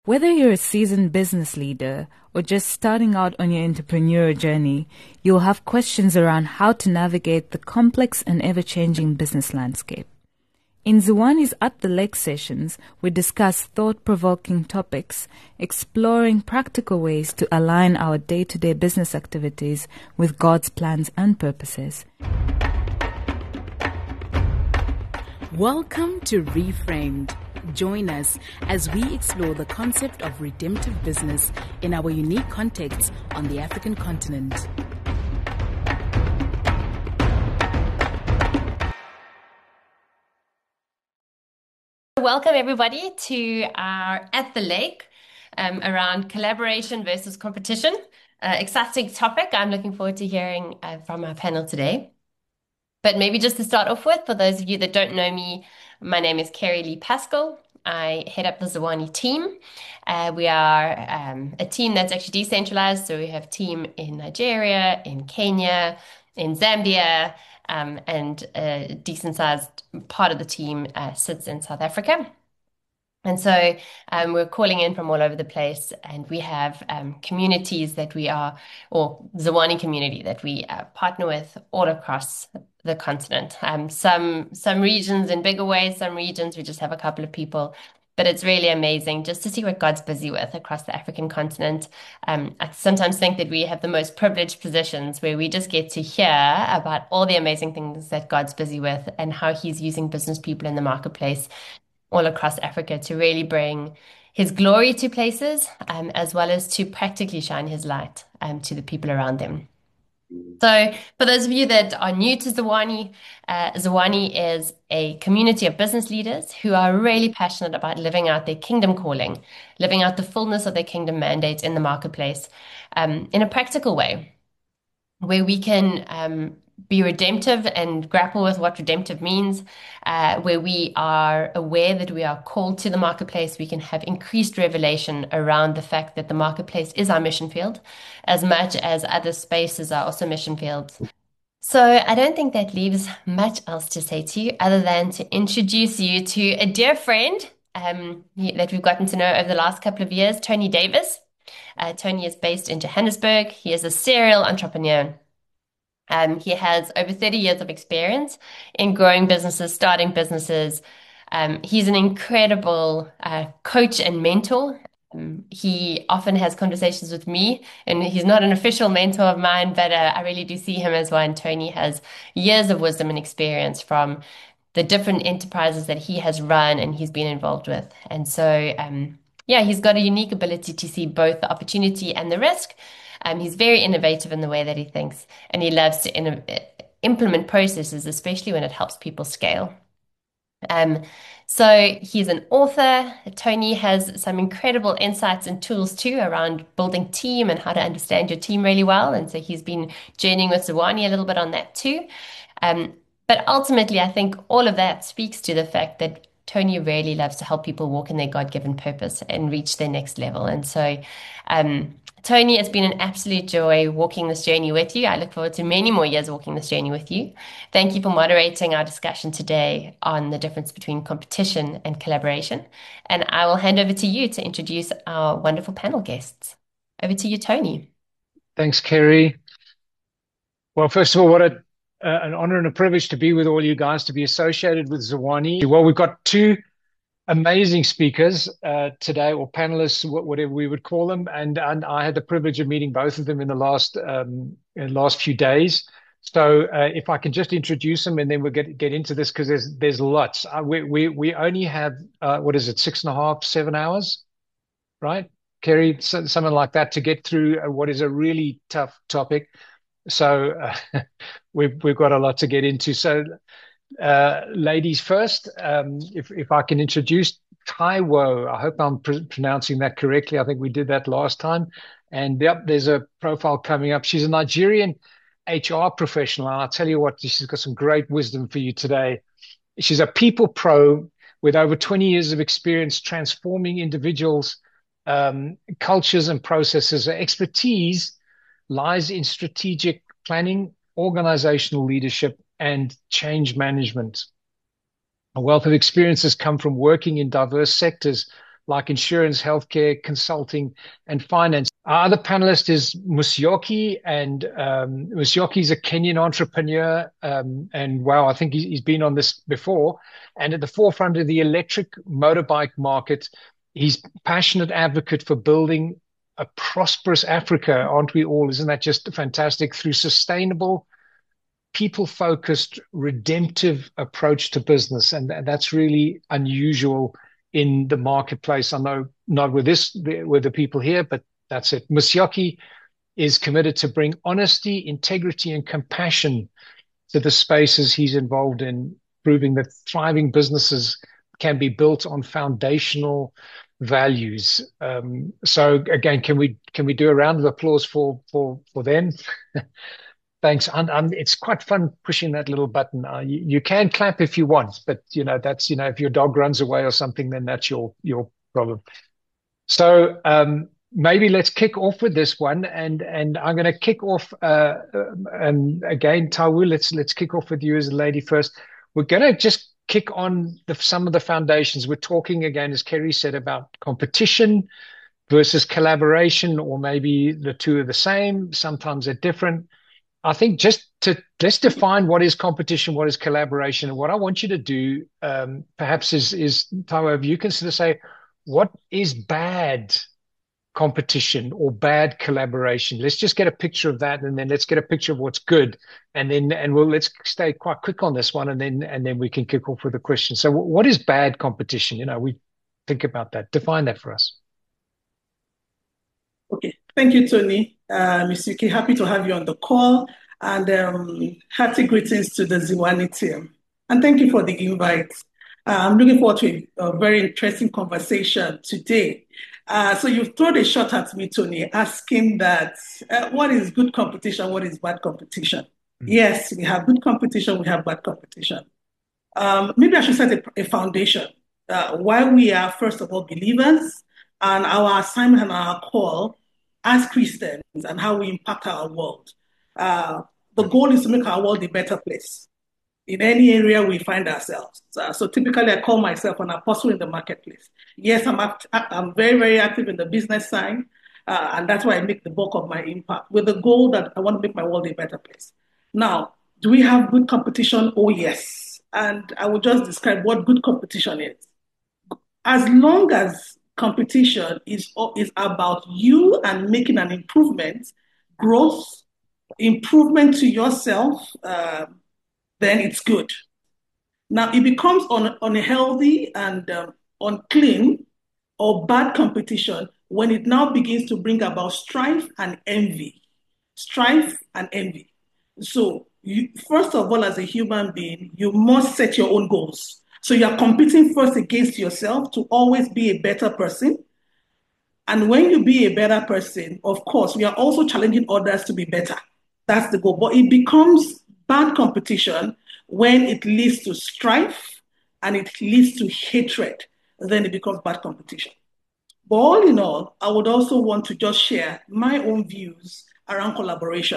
Whether you're a seasoned business leader or just starting out on your entrepreneurial journey, you'll have questions around how to navigate the complex and ever-changing business landscape. In Zowani's At the Lake sessions, we discuss thought-provoking topics, exploring practical ways to align our day-to-day business activities with God's plans and purposes. Welcome to Reframed. Join us as we explore the concept of redemptive business in our unique context on the African continent. Welcome everybody to our At the Lake around collaboration versus competition. Exciting topic. I'm looking forward to hearing from our panel today. But maybe just to start off with, for those of you that don't know me, my name is Kerry Lee Pascal. I head up the Zowani team. We are a team that's actually decentralized. So we have a team in Nigeria, in Kenya, in Zambia, and a decent sized part of the team sits in South Africa. And so we're calling in from all over the place, and we have communities that we are, or Zowani community that we partner with all across the continent. Some regions in bigger ways, some regions we just have a couple of people, but it's really amazing just to see what God's busy with across the African continent. I sometimes think that we have the most privileged positions where we just get to hear about all the amazing things that God's busy with and how He's using business people in the marketplace all across Africa to really bring His glory to places, as well as to practically shine His light to the people around them. So for those of you that are new to Zowani, Zowani is a community of business leaders who are really passionate about living out their kingdom calling, living out the fullness of their kingdom mandate in the marketplace, in a practical way, where we can be redemptive and grapple with what redemptive means, where we are aware that we are called to the marketplace. We can have increased revelation around the fact that the marketplace is our mission field, as much as other spaces are also mission fields. So I don't think that leaves much else to say to you other than to introduce you to a dear friend that we've gotten to know over the last couple of years, Tony Davis. Tony is based in Johannesburg. He is a serial entrepreneur. He has over 30 years of experience in growing businesses, starting businesses. He's an incredible coach and mentor. He often has conversations with me, and he's not an official mentor of mine, but I really do see him as one. Tony has years of wisdom and experience from the different enterprises that he has run and he's been involved with. And so, yeah, he's got a unique ability to see both the opportunity and the risk. He's very innovative in the way that he thinks, and he loves to implement processes, especially when it helps people scale. So he's an author. Tony has some incredible insights and tools too around building team and how to understand your team really well. And so he's been journeying with Zowani a little bit on that too. But ultimately, I think all of that speaks to the fact that Tony really loves to help people walk in their God-given purpose and reach their next level. And so, Tony, it's been an absolute joy walking this journey with you. I look forward to many more years walking this journey with you. Thank you for moderating our discussion today on the difference between competition and collaboration. And I will hand over to you to introduce our wonderful panel guests. Over to you, Tony. Thanks, Kerry. Well, first of all, what an honor and a privilege to be with all you guys, to be associated with Zowani. Well, we've got two amazing speakers today, or panelists, whatever we would call them, and I had the privilege of meeting both of them in the last few days. So if I can just introduce them, and then we'll get into this, because there's lots. We only have what is it, 6.5, 7 hours, right, Kerry? Something like that, to get through what is a really tough topic. So we've got a lot to get into. So ladies first, if I can introduce Taiwo. I hope I'm pronouncing that correctly. I think we did that last time. And yep, there's a profile coming up. She's a Nigerian HR professional. And I'll tell you what, she's got some great wisdom for you today. She's a people pro with over 20 years of experience transforming individuals, cultures and processes. Her expertise lies in strategic planning, organizational leadership, and change management. A wealth of experiences come from working in diverse sectors like insurance, healthcare, consulting, and finance. Our other panelist is Musyoki, and Musyoki is a Kenyan entrepreneur. And wow, I think he's been on this before. And at the forefront of the electric motorbike market, he's passionate advocate for building a prosperous Africa, aren't we all? Isn't that just fantastic? Through sustainable, people-focused, redemptive approach to business, and that's really unusual in the marketplace. I know not with the people here, but that's it. Musyoki is committed to bring honesty, integrity, and compassion to the spaces he's involved in, proving that thriving businesses can be built on foundational values. So again, can we do a round of applause for them? Thanks. It's quite fun pushing that little button. You can clap if you want, but that's if your dog runs away or something, then that's your problem. So maybe let's kick off with this one, and I'm going to kick off. And again, Taiwo, let's kick off with you as a lady first. We're going to just kick on some of the foundations. We're talking again, as Kerry said, about competition versus collaboration, or maybe the two are the same. Sometimes they're different. I think let's define what is competition, what is collaboration, and what I want you to do, perhaps is Taiwo, if you can sort of say what is bad competition or bad collaboration. Let's just get a picture of that, and then let's get a picture of what's good, and let's stay quite quick on this one, and then we can kick off with a question. So, what is bad competition? We think about that. Define that for us. Okay, thank you, Tony. Ms. Yuki, happy to have you on the call, and hearty greetings to the Ziwani team. And thank you for the invite. I'm looking forward to a very interesting conversation today. So you've thrown a shot at me, Tony, asking that what is good competition, what is bad competition? Yes, we have good competition, we have bad competition. Maybe I should set a foundation. Why we are, first of all, believers, and our assignment and our call as Christians and how we impact our world. The goal is to make our world a better place in any area we find ourselves. So typically, I call myself an apostle in the marketplace. Yes, I'm very, very active in the business side, and that's why I make the bulk of my impact, with the goal that I want to make my world a better place. Now, do we have good competition? Oh, yes. And I will just describe what good competition is. As long as competition is about you and making an improvement, growth, improvement to yourself, then it's good. Now, it becomes unhealthy and unclean or bad competition when it now begins to bring about strife and envy. Strife and envy. So, first of all, as a human being, you must set your own goals. So you are competing first against yourself to always be a better person. And when you be a better person, of course, we are also challenging others to be better. That's the goal. But it becomes bad competition when it leads to strife and it leads to hatred. Then it becomes bad competition. But all in all, I would also want to just share my own views around collaboration.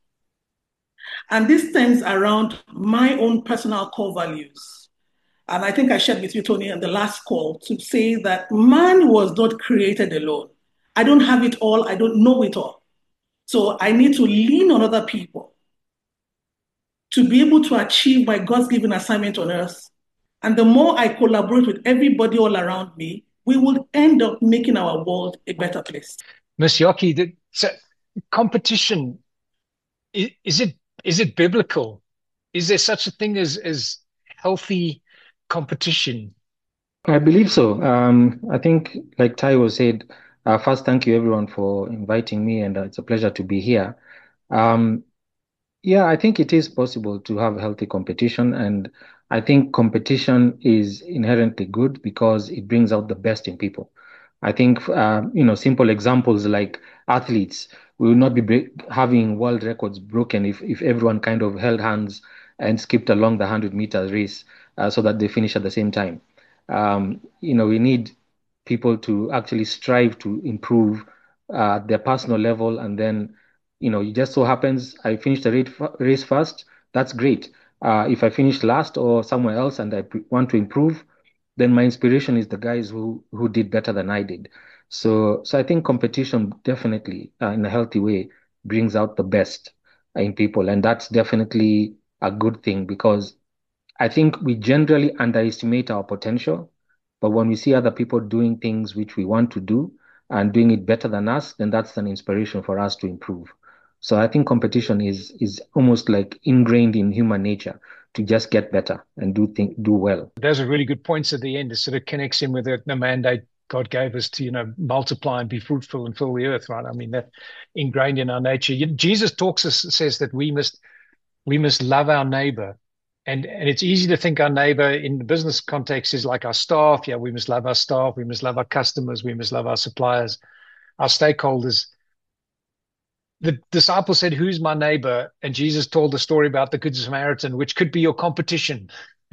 And this stems around my own personal core values. And I think I shared with you, Tony, on the last call, to say that man was not created alone. I don't have it all. I don't know it all. So I need to lean on other people to be able to achieve my God's given assignment on earth. And the more I collaborate with everybody all around me, we will end up making our world a better place. Musyoki, so competition, is it biblical? Is there such a thing as healthy competition? I believe so. I think, like Taiwo said, first, thank you everyone for inviting me, and it's a pleasure to be here. Yeah, I think it is possible to have healthy competition, and I think competition is inherently good because it brings out the best in people. I think, simple examples like athletes, we will not be having world records broken if everyone kind of held hands and skipped along the 100 meters race so that they finish at the same time. We need people to actually strive to improve their personal level, and then it just so happens I finished the race first. That's great. If I finish last or somewhere else and I want to improve, then my inspiration is the guys who did better than I did. So I think competition definitely, in a healthy way, brings out the best in people, and that's definitely a good thing because I think we generally underestimate our potential, but when we see other people doing things which we want to do and doing it better than us, then that's an inspiration for us to improve. So I think competition is almost like ingrained in human nature to just get better and do well. Those are really good points at the end. It sort of connects in with the mandate God gave us to, multiply and be fruitful and fill the earth, right? I mean, that ingrained in our nature. Jesus says that we must love our neighbor. And it's easy to think our neighbor in the business context is like our staff. Yeah, we must love our staff. We must love our customers. We must love our suppliers, our stakeholders. The disciple said, "Who's my neighbor?" And Jesus told the story about the Good Samaritan, which could be your competition.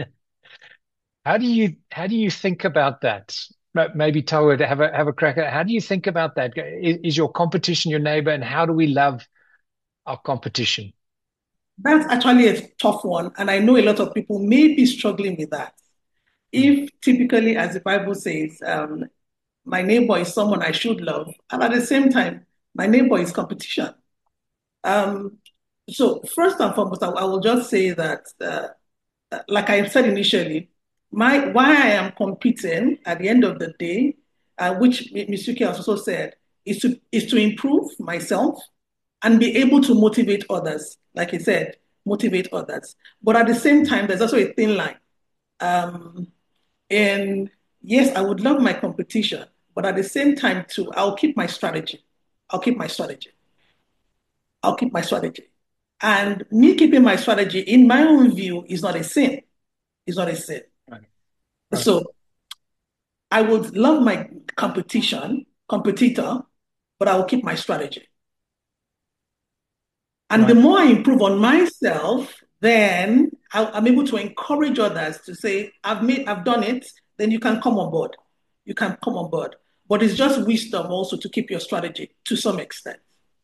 How do you think about that? Maybe Toa, to have a crack at it. How do you think about that? Is your competition your neighbor, and how do we love our competition? That's actually a tough one, and I know a lot of people may be struggling with that. If typically, as the Bible says, my neighbor is someone I should love, and at the same time, my neighbor is competition. Um, so first and foremost, I will just say that, like I said initially, my why I am competing at the end of the day, which Ms. Yuki has also said, is to improve myself and be able to motivate others. Like he said, motivate others. But at the same time, there's also a thin line. Um, and yes, I would love my competition, but at the same time, too, I'll keep my strategy. I'll keep my strategy. I'll keep my strategy. And me keeping my strategy, in my own view, is not a sin. It's not a sin. Right. Right. So I would love my competitor, but I will keep my strategy. And the Right. more I improve on myself, then I'm able to encourage others to say, I've done it, then you can come on board. You can come on board. But it's just wisdom also to keep your strategy to some extent.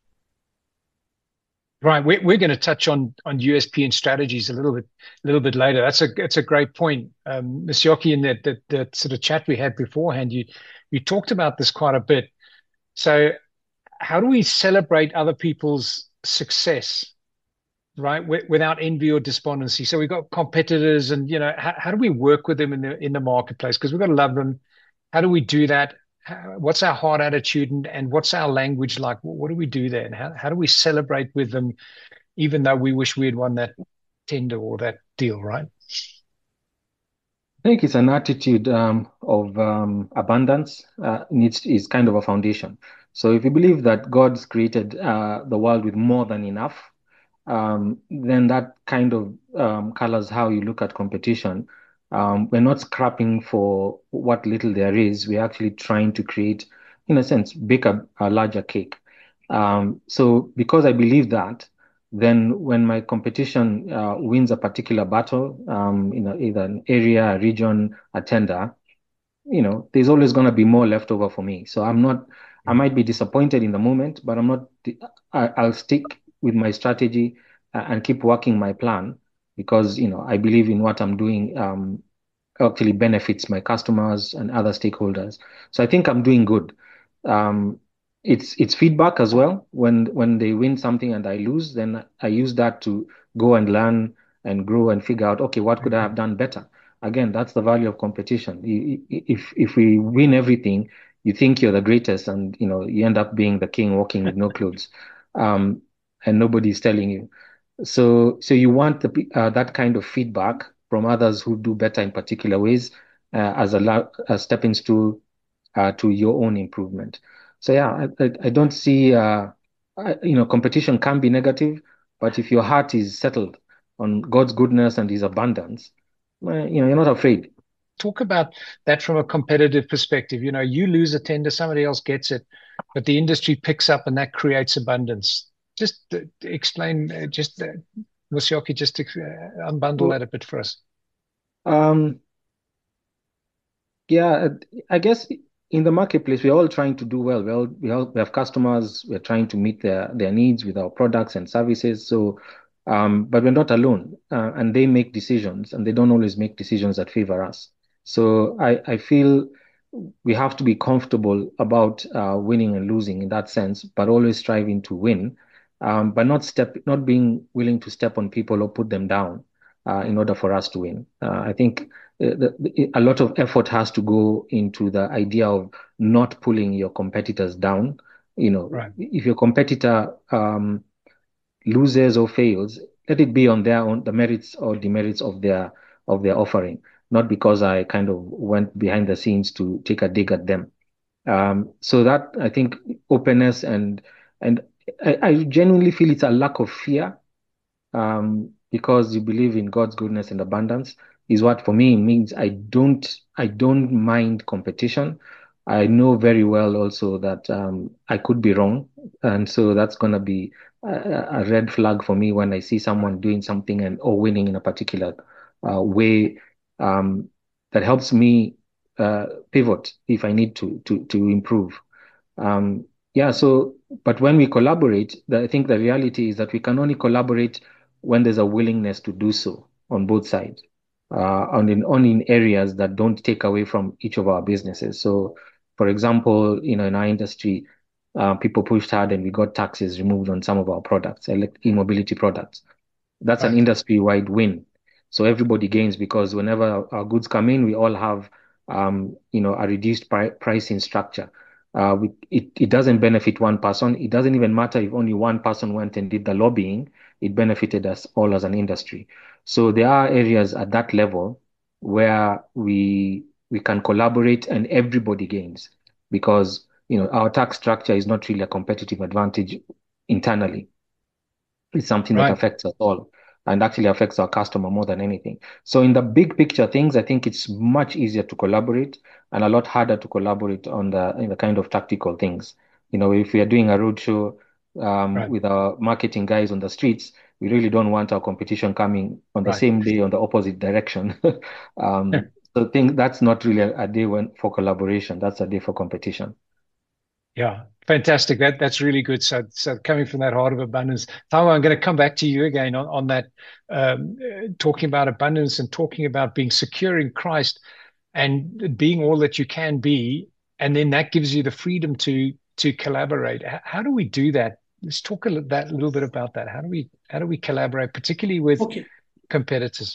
Right. We're going to touch on USP and strategies a little bit later. That's a great point. Ms. Yoki, in that sort of chat we had beforehand, you talked about this quite a bit. So how do we celebrate other people's success, right? Without envy or despondency. So we've got competitors, and how do we work with them in the marketplace? Because we've got to love them. How do we do that? What's our heart attitude, and what's our language like? What do we do there, and how do we celebrate with them, even though we wish we had won that tender or that deal, right? I think it's an attitude of abundance is kind of a foundation. So if you believe that God's created the world with more than enough, then that kind of colors how you look at competition. We're not scrapping for what little there is. We're actually trying to create, in a sense, bake a larger cake. So because I believe that, then when my competition wins a particular battle, either an area, a region, a tender, there's always going to be more left over for me. So I might be disappointed in the moment, but I'll stick with my strategy and keep working my plan because, I believe in what I'm doing, actually benefits my customers and other stakeholders. So I think I'm doing good. Um, it's feedback as well. When they win something and I lose, then I use that to go and learn and grow and figure out, okay, what could I have done better? Again, that's the value of competition. If we win everything, you think you're the greatest, and you end up being the king walking with no clothes, um, and nobody's telling you. So you want that kind of feedback from others who do better in particular ways as a stepping stool to your own improvement. So yeah, I don't see competition can be negative, but if your heart is settled on God's goodness and His abundance, you're not afraid. Talk about that from a competitive perspective. You lose a tender, somebody else gets it, but the industry picks up, and that creates abundance. Just explain, Musioki, just to unbundle So, that a bit for us. um, yeah, I guess in the marketplace, we're all trying to do well. We have customers. We're trying to meet their needs with our products and services. So, but we're not alone. And they make decisions, and they don't always make decisions that favor us. So I feel we have to be comfortable about winning and losing in that sense, but always striving to win, but not being willing to step on people or put them down in order for us to win. I think a lot of effort has to go into the idea of not pulling your competitors down. Right. If your competitor loses or fails, let it be on their own, the merits or demerits of their offering, not because I kind of went behind the scenes to take a dig at them. So that I think openness and I genuinely feel it's a lack of fear, because you believe in God's goodness and abundance is what for me means I don't mind competition. I know very well also that I could be wrong, and so that's gonna be a red flag for me when I see someone doing something and or winning in a particular way, um, that helps me pivot if I need to improve. Yeah, so, but when we collaborate, I think the reality is that we can only collaborate when there's a willingness to do so on both sides, only in areas that don't take away from each of our businesses. So, for example, in our industry, people pushed hard and we got taxes removed on some of our products, like e-mobility products. That's an Right. industry-wide win. So everybody gains because whenever our goods come in, we all have, a reduced pricing structure. It doesn't benefit one person. It doesn't even matter if only one person went and did the lobbying. It benefited us all as an industry. So there are areas at that level where we can collaborate and everybody gains because our tax structure is not really a competitive advantage internally. It's something that Right. affects us all and actually affects our customer more than anything. So in the big picture things, I think it's much easier to collaborate and a lot harder to collaborate on the kind of tactical things. If we are doing a roadshow Right. with our marketing guys on the streets, we really don't want our competition coming on the Right. same day on the opposite direction. So I think that's not really a day for collaboration. That's a day for competition. Yeah, fantastic. That's really good. So coming from that heart of abundance, Taiwo, I'm going to come back to you again on that, talking about abundance and talking about being secure in Christ and being all that you can be, and then that gives you the freedom to collaborate. How do we do that? Let's talk a little bit about that. How do we collaborate, particularly with Okay. competitors?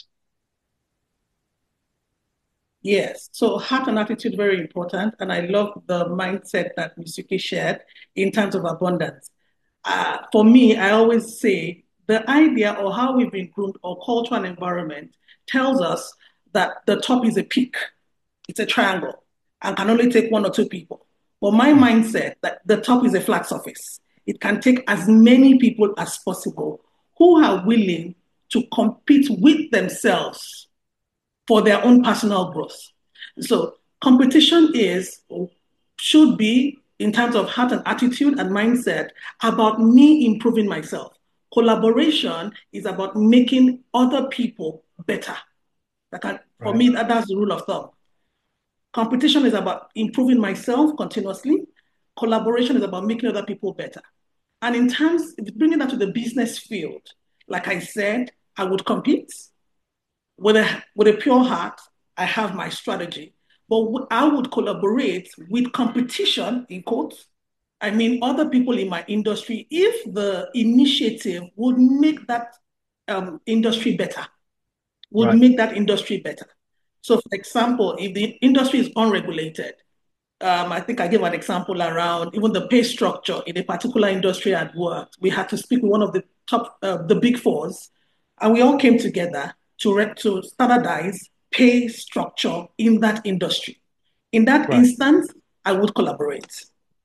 Yes. So heart and attitude very important, and I love the mindset that Misuke shared in terms of abundance. For me, I always say the idea or how we've been groomed or culture and environment tells us that the top is a peak, it's a triangle, and can only take one or two people. But my Mm. mindset that the top is a flat surface. It can take as many people as possible who are willing to compete with themselves for their own personal growth. So competition should be in terms of heart and attitude and mindset about me improving myself. Collaboration is about making other people better. For Right. me, that's the rule of thumb. Competition is about improving myself continuously. Collaboration is about making other people better. And in terms, bringing that to the business field, like I said, I would compete with a pure heart. I have my strategy, but I would collaborate with competition in quotes. I mean, other people in my industry, if the initiative would make that industry better, would Right. make that industry better. So, for example, if the industry is unregulated, I think I gave an example around even the pay structure in a particular industry I'd worked. We had to speak with one of the the big fours, and we all came together to standardize pay structure in that industry. In that Right. instance, I would collaborate.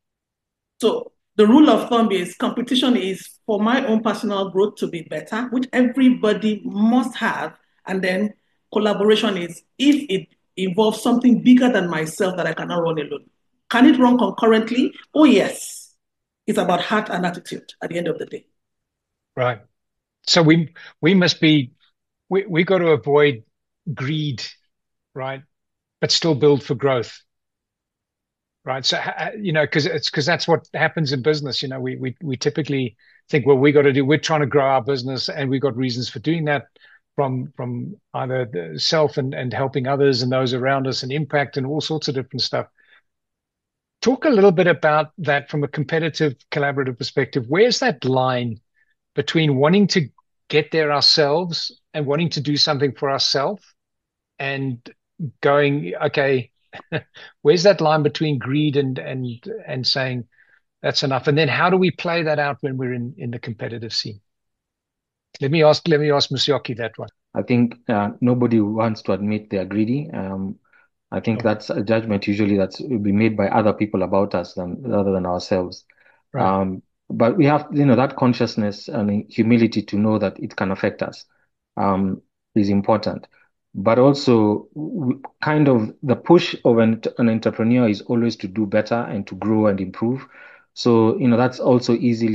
So the rule of thumb is competition is for my own personal growth to be better, which everybody must have. And then collaboration is if it involves something bigger than myself that I cannot run alone. Can it run concurrently? Oh, yes. It's about heart and attitude at the end of the day. Right. So we must be we got to avoid greed, right? But still build for growth, right? So because that's what happens in business. We typically think, well, we're trying to grow our business, and we got reasons for doing that from either the self and helping others and those around us and impact and all sorts of different stuff. Talk a little bit about that from a competitive, collaborative perspective. Where's that line between wanting to get there ourselves and wanting to do something for ourselves and going, okay, where's that line between greed and saying that's enough? And then how do we play that out when we're in the competitive scene? Let me ask Musyoki that one. I think nobody wants to admit they are greedy. I think that's a judgment usually that's will be made by other people about us rather than ourselves. Right. But we have, that consciousness and humility to know that it can affect us, is important. But also, kind of the push of an entrepreneur is always to do better and to grow and improve. So, that's also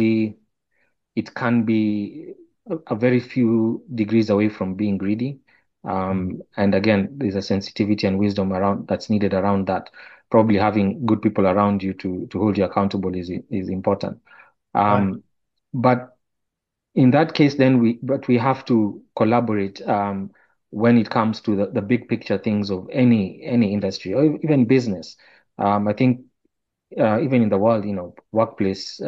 it can be a very few degrees away from being greedy. And again, there's a sensitivity and wisdom that's needed around that. Probably having good people around you to hold you accountable is important. Right. But in that case, then we have to collaborate when it comes to the big picture things of any industry or even business. I think even in the world, workplace,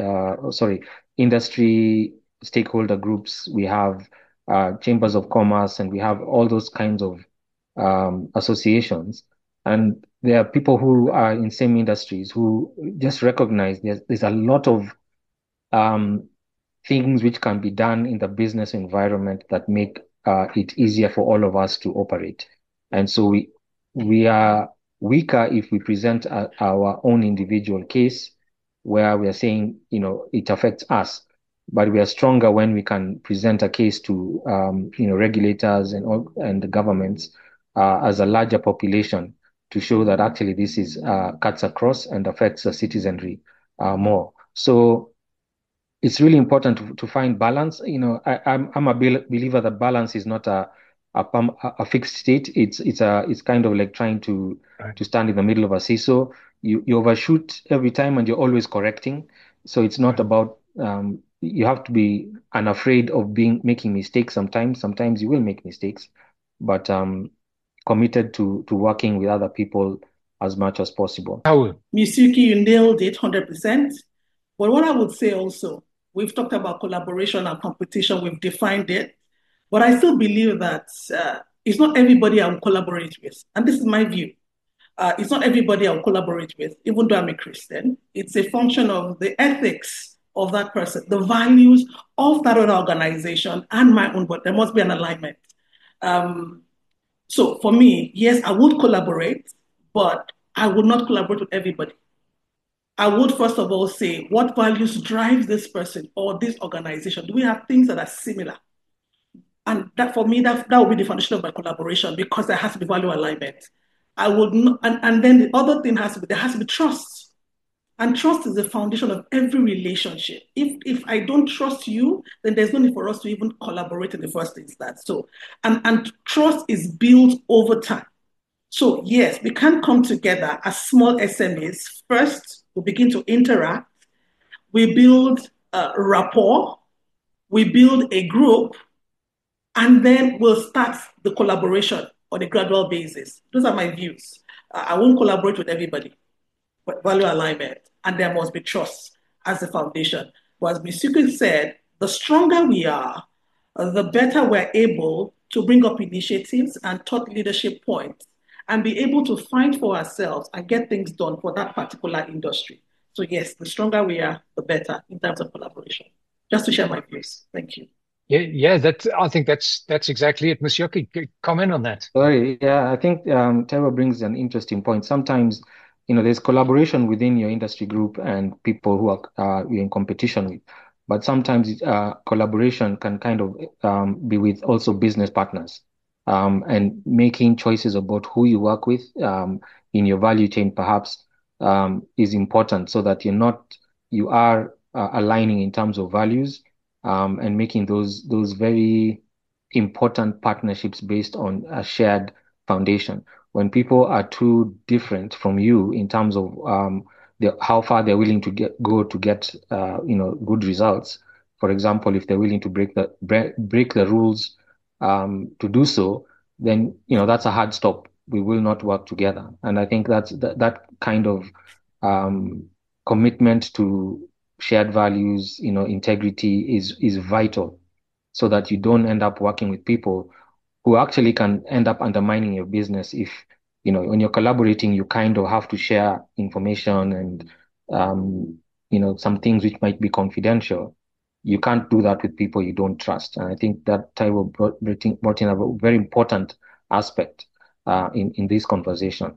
industry stakeholder groups, we have chambers of commerce, and we have all those kinds of associations. And there are people who are in same industries who just recognize there's a lot of um, things which can be done in the business environment that make it easier for all of us to operate. And so we are weaker if we present our own individual case where we are saying, it affects us. But we are stronger when we can present a case to, regulators and the governments as a larger population to show that actually this is cuts across and affects the citizenry more. So it's really important to find balance. I'm a believer that balance is not a fixed state. It's kind of like trying to stand in the middle of a seesaw. You overshoot every time and you're always correcting. So it's not about you have to be unafraid of making mistakes sometimes. Sometimes you will make mistakes, but committed to working with other people as much as possible. Misuki, you nailed it 100%. But what I would say also, we've talked about collaboration and competition, we've defined it, but I still believe that it's not everybody I will collaborate with. And this is my view. It's not everybody I'll collaborate with, even though I'm a Christian. It's a function of the ethics of that person, the values of that other organization and my own, but there must be an alignment. So for me, yes, I would collaborate, but I would not collaborate with everybody. I would first of all say, what values drive this person or this organization? Do we have things that are similar? And that for me, that would be the foundation of my collaboration because there has to be value alignment. I would not, and then the other thing there has to be trust. And trust is the foundation of every relationship. If I don't trust you, then there's no need for us to even collaborate in the first instance. So, and trust is built over time. So yes, we can come together as small SMEs. First, we begin to interact. We build rapport. We build a group, and then we'll start the collaboration on a gradual basis. Those are my views. I won't collaborate with everybody, but value alignment, and there must be trust as the foundation. But as Misuki said, the stronger we are, the better we're able to bring up initiatives and thought leadership points and be able to fight for ourselves and get things done for that particular industry. So yes, the stronger we are, the better in terms of collaboration. Just to share my views. Thank you. Yeah. I think that's exactly it. Musyoki, comment on that. Sorry, yeah, I think Taiwo brings an interesting point. Sometimes, there's collaboration within your industry group and people who are you're in competition with. But sometimes collaboration can kind of be with also business partners and making choices about who you work with in your value chain perhaps is important so that you are aligning in terms of values and making those very important partnerships based on a shared foundation. When people are too different from you in terms of how far they're willing to go to get good results. For example, if they're willing to break the rules to do so, then that's a hard stop. We will not work together. And I think that kind of commitment to shared values, integrity is vital, so that you don't end up working with people who actually can end up undermining your business. If when you're collaborating, you kind of have to share information and some things which might be confidential. You can't do that with people you don't trust. And I think that Taiwo brought in a very important aspect in this conversation.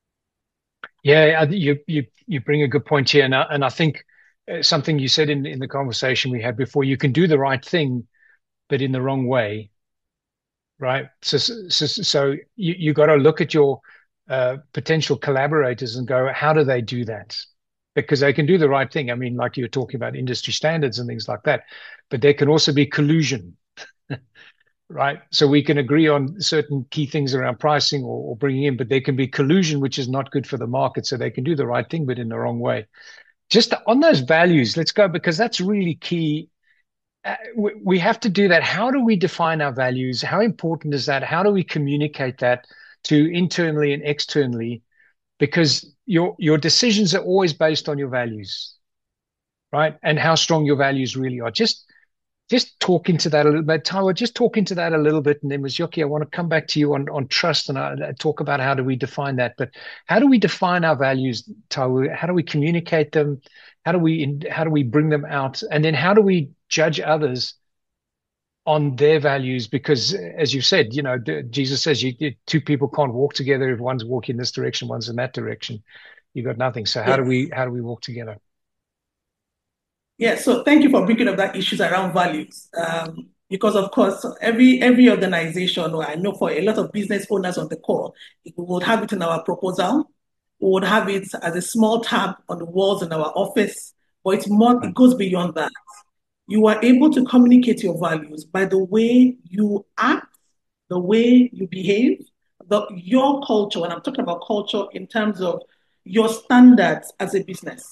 Yeah, you bring a good point here, and I think something you said in the conversation we had before. You can do the right thing, but in the wrong way, right? So you got to look at your potential collaborators and go, how do they do that? Because they can do the right thing. I mean, like you were talking about industry standards and things like that, but there can also be collusion, right? So we can agree on certain key things around pricing or bringing in, but there can be collusion, which is not good for the market. So they can do the right thing, but in the wrong way. Just on those values, let's go, because that's really key. We have to do that. How do we define our values? How important is that? How do we communicate that to internally and externally? Because your decisions are always based on your values, right? And how strong your values really are. Just talk into that a little bit. Taiwo, just talk into that a little bit. And then Musyoki, I want to come back to you on trust and talk about how do we define that. But how do we define our values, Taiwo? How do we communicate them? How do we bring them out? And then how do we judge others on their values? Because as you said, Jesus says two people can't walk together if one's walking in this direction, one's in that direction. You got nothing. So how do we walk together? Yeah, so thank you for bringing up that issues around values. Because of course, every organization, or I know for a lot of business owners on the call, we would have it in our proposal. We would have it as a small tab on the walls in our office, but it's more, it goes beyond that. You are able to communicate your values by the way you act, the way you behave, your culture. When I'm talking about culture in terms of your standards as a business.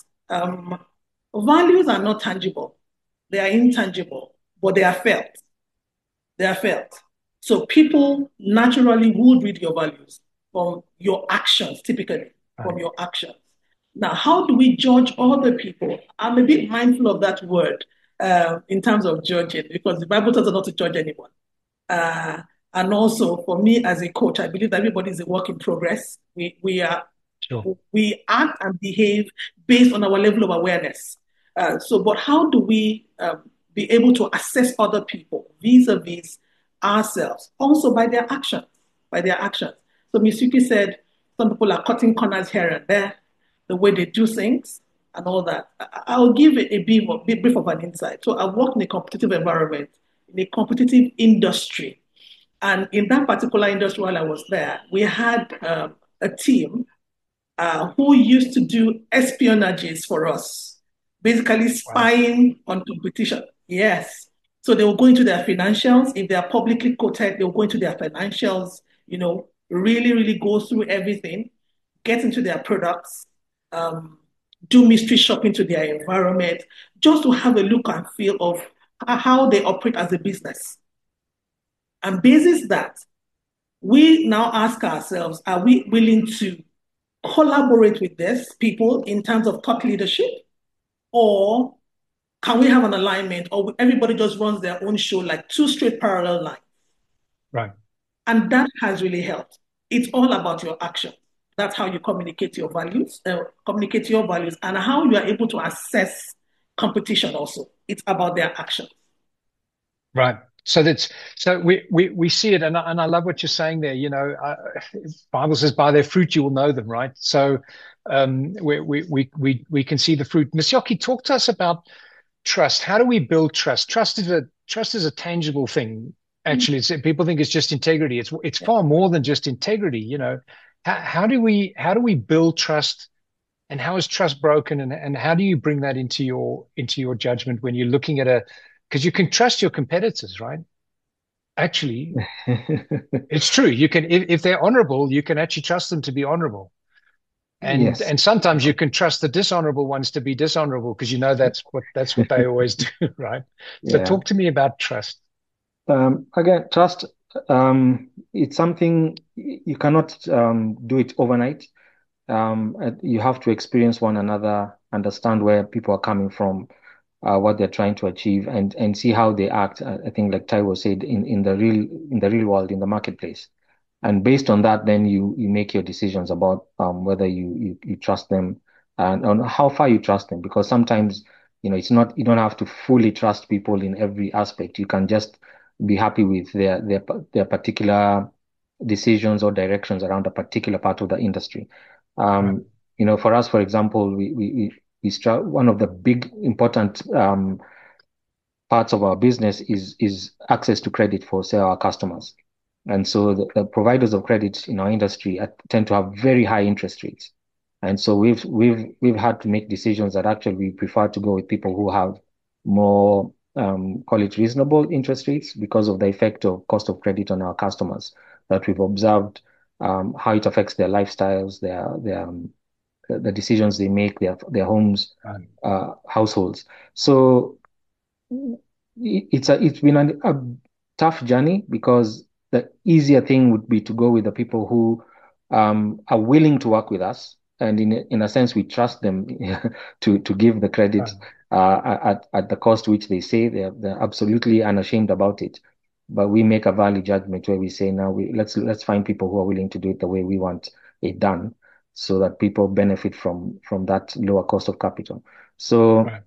Values are not tangible. They are intangible, but they are felt. They are felt. So people naturally would read your values from your actions, typically, from your actions. Now, how do we judge other people? I'm a bit mindful of that word in terms of judging, because the Bible tells us not to judge anyone. And also, for me as a coach, I believe that everybody is a work in progress. We act and behave based on our level of awareness. But how do we be able to assess other people vis-a-vis ourselves? Also by their actions, So Misuki said, some people are cutting corners here and there, the way they do things and all that. I'll give a brief of an insight. So I worked in a competitive environment, in a competitive industry. And in that particular industry, while I was there, we had a team who used to do espionages for us, basically spying on competition. Yes. So they will go into their financials. If they are publicly quoted, they'll go into their financials, really, really go through everything, get into their products, do mystery shopping to their environment, just to have a look and feel of how they operate as a business. And basis that, we now ask ourselves, are we willing to collaborate with these people in terms of thought leadership? Or can we have an alignment, or everybody just runs their own show like two straight parallel lines? Right. And that has really helped. It's all about your action. That's how you communicate your values, and how you are able to assess competition also. It's about their actions. Right. So we see it, and I love what you're saying there. Bible says, "By their fruit you will know them." Right. So we can see the fruit. Musyoki, talk to us about trust. How do we build trust? Trust is a tangible thing. Actually, people think it's just integrity. It's far more than just integrity. How do we build trust, and how is trust broken, and how do you bring that into your judgment when you're looking at because you can trust your competitors, right? Actually, it's true. You can, if they're honorable, you can actually trust them to be honorable. And sometimes you can trust the dishonorable ones to be dishonorable, because that's what they always do, right? So talk to me about trust. Again, trust, it's something you cannot do it overnight. You have to experience one another, understand where people are coming from, what they're trying to achieve, and see how they act. I think, like Taiwo said, in the real world, in the marketplace. And based on that, then you make your decisions about whether you trust them and on how far you trust them. Because sometimes, it's not, you don't have to fully trust people in every aspect. You can just be happy with their particular decisions or directions around a particular part of the industry. Right. For us, for example, one of the big important parts of our business is access to credit for, say, our customers. And so the providers of credit in our industry tend to have very high interest rates. And so we've had to make decisions that actually we prefer to go with people who have more, call it reasonable interest rates, because of the effect of cost of credit on our customers that we've observed, how it affects their lifestyles, the decisions they make, their homes, Right. households. So it's been a tough journey, because the easier thing would be to go with the people who are willing to work with us, and in a sense we trust them to give the credit at the cost which they say. They're absolutely unashamed about it. But we make a value judgment where we say, now let's find people who are willing to do it the way we want it done, so that people benefit from that lower cost of capital. So. Right.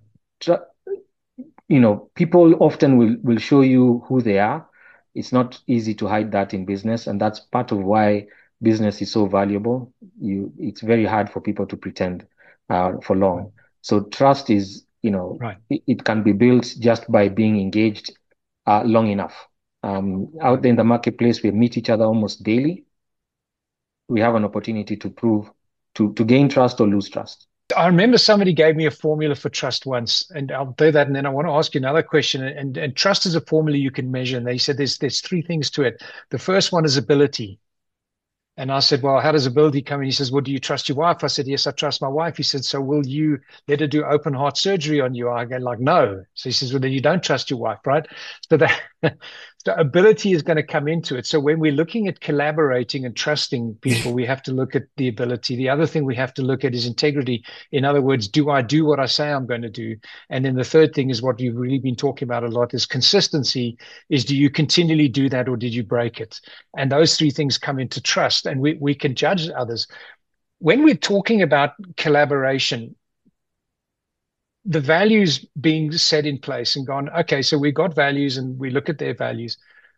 People often will show you who they are. It's not easy to hide that in business, and that's part of why business is so valuable. It's very hard for people to pretend for long. Right. So trust is, Right. it can be built just by being engaged long enough. Out there in the marketplace, we meet each other almost daily. We have an opportunity to prove, to gain trust or lose trust. I remember somebody gave me a formula for trust once, and I'll do that. And then I want to ask you another question. And trust is a formula you can measure. And they said there's three things to it. The first one is ability. And I said, well, how does ability come in? He says, well, do you trust your wife? I said, yes, I trust my wife. He said, so will you let her do open heart surgery on you? I go like, no. So he says, well, then you don't trust your wife, right? So that so ability is going to come into it. So when we're looking at collaborating and trusting people, we have to look at the ability. The other thing we have to look at is integrity. In other words, do I do what I say I'm going to do? And then the third thing is what you've really been talking about a lot is consistency, is do you continually do that or did you break it? And those three things come into trust, and we can judge others. When we're talking about collaboration, the values being set in place and gone, okay, so we got values and we look at their values.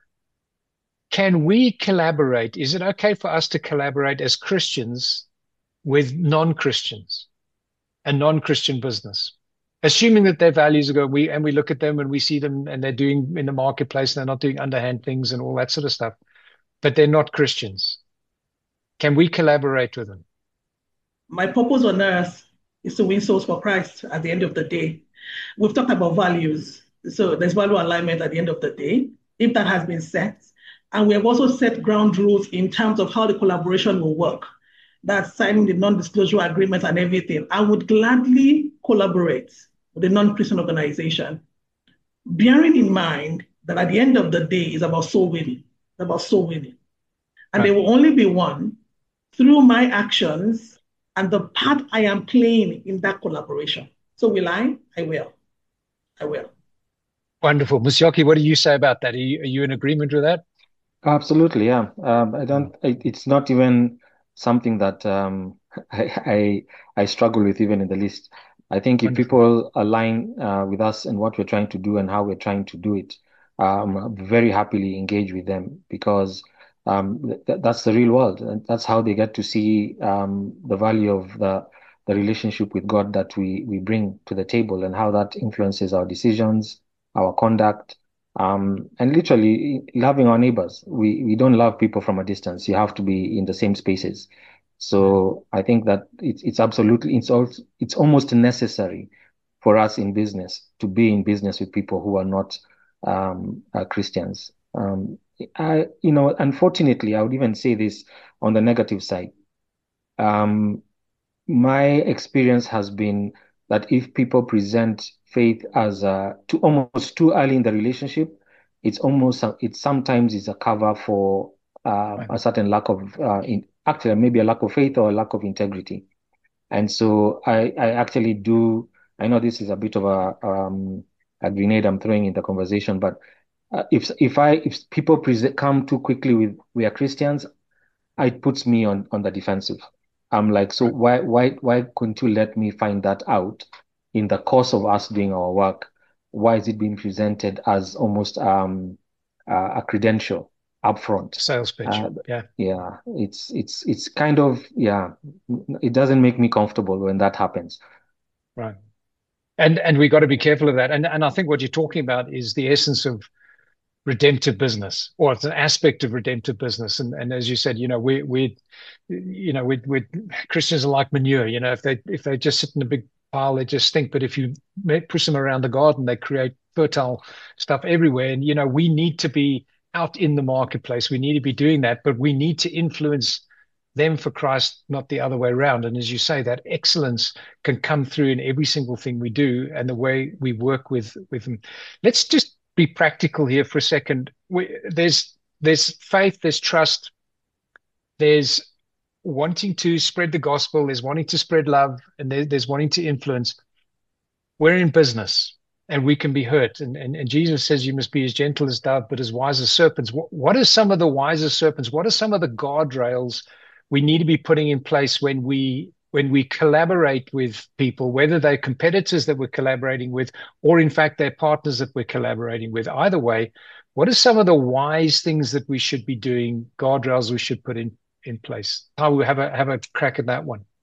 Can we collaborate? Is it okay for us to collaborate as Christians with non-Christians and non-Christian business? Assuming that their values are good, we look at them and we see them and they're doing in the marketplace, and they're not doing underhand things and all that sort of stuff, but they're not Christians. Can we collaborate with them? My purpose on earth is to win souls for Christ at the end of the day. We've talked about values. So there's value alignment at the end of the day, if that has been set. And we have also set ground rules in terms of how the collaboration will work. That's signing the non-disclosure agreement and everything. I would gladly collaborate with a non-Christian organization, bearing in mind that at the end of the day, it's about soul winning. It's about soul winning. And they will only be won through my actions and the part I am playing in that collaboration. So will I? I will. I will. Wonderful. Musyoki, what do you say about that? Are you in agreement with that? Absolutely, yeah. It's not even something that I struggle with even in the least. I think if Wonderful. people align with us and what we're trying to do and how we're trying to do it, very happily engage with them, because that's the real world, and that's how they get to see the value of the relationship with God that we bring to the table, and how that influences our decisions, our conduct. And literally loving our neighbors. We don't love people from a distance. You have to be in the same spaces. So I think that it's absolutely, it's almost necessary for us in business to be in business with people who are not Christians. Unfortunately, I would even say this on the negative side. My experience has been that if people present faith as almost too early in the relationship, it's almost it sometimes is a cover for a certain lack of actually maybe a lack of faith or a lack of integrity. And so I actually do. I know this is a bit of a grenade I'm throwing in the conversation, but if people come too quickly with we are Christians, it puts me on the defensive. I'm like, so why couldn't you let me find that out in the course of us doing our work? Why is it being presented as almost a credential upfront? Sales pitch. Yeah, it's kind of it doesn't make me comfortable when that happens. Right. And we got to be careful of that. And I think what you're talking about is the essence of redemptive business, or it's an aspect of redemptive business. And as you said, we Christians are like manure. If they just sit in a big pile, they just stink. But if you push them around the garden, they create fertile stuff everywhere. And we need to be out in the marketplace. We need to be doing that, but we need to influence them for Christ, not the other way around. And as you say, that excellence can come through in every single thing we do and the way we work with them. Let's just be practical here for a second. There's faith, there's trust, there's wanting to spread the gospel, there's wanting to spread love, and there's wanting to influence. We're in business and we can be hurt. And Jesus says you must be as gentle as dove, but as wise as serpents. What are some of the wisest serpents? What are some of the guardrails we need to be putting in place when we collaborate with people, whether they're competitors that we're collaborating with, or in fact, they're partners that we're collaborating with? Either way, what are some of the wise things that we should be doing, guardrails we should put in place? How we have a crack at that one?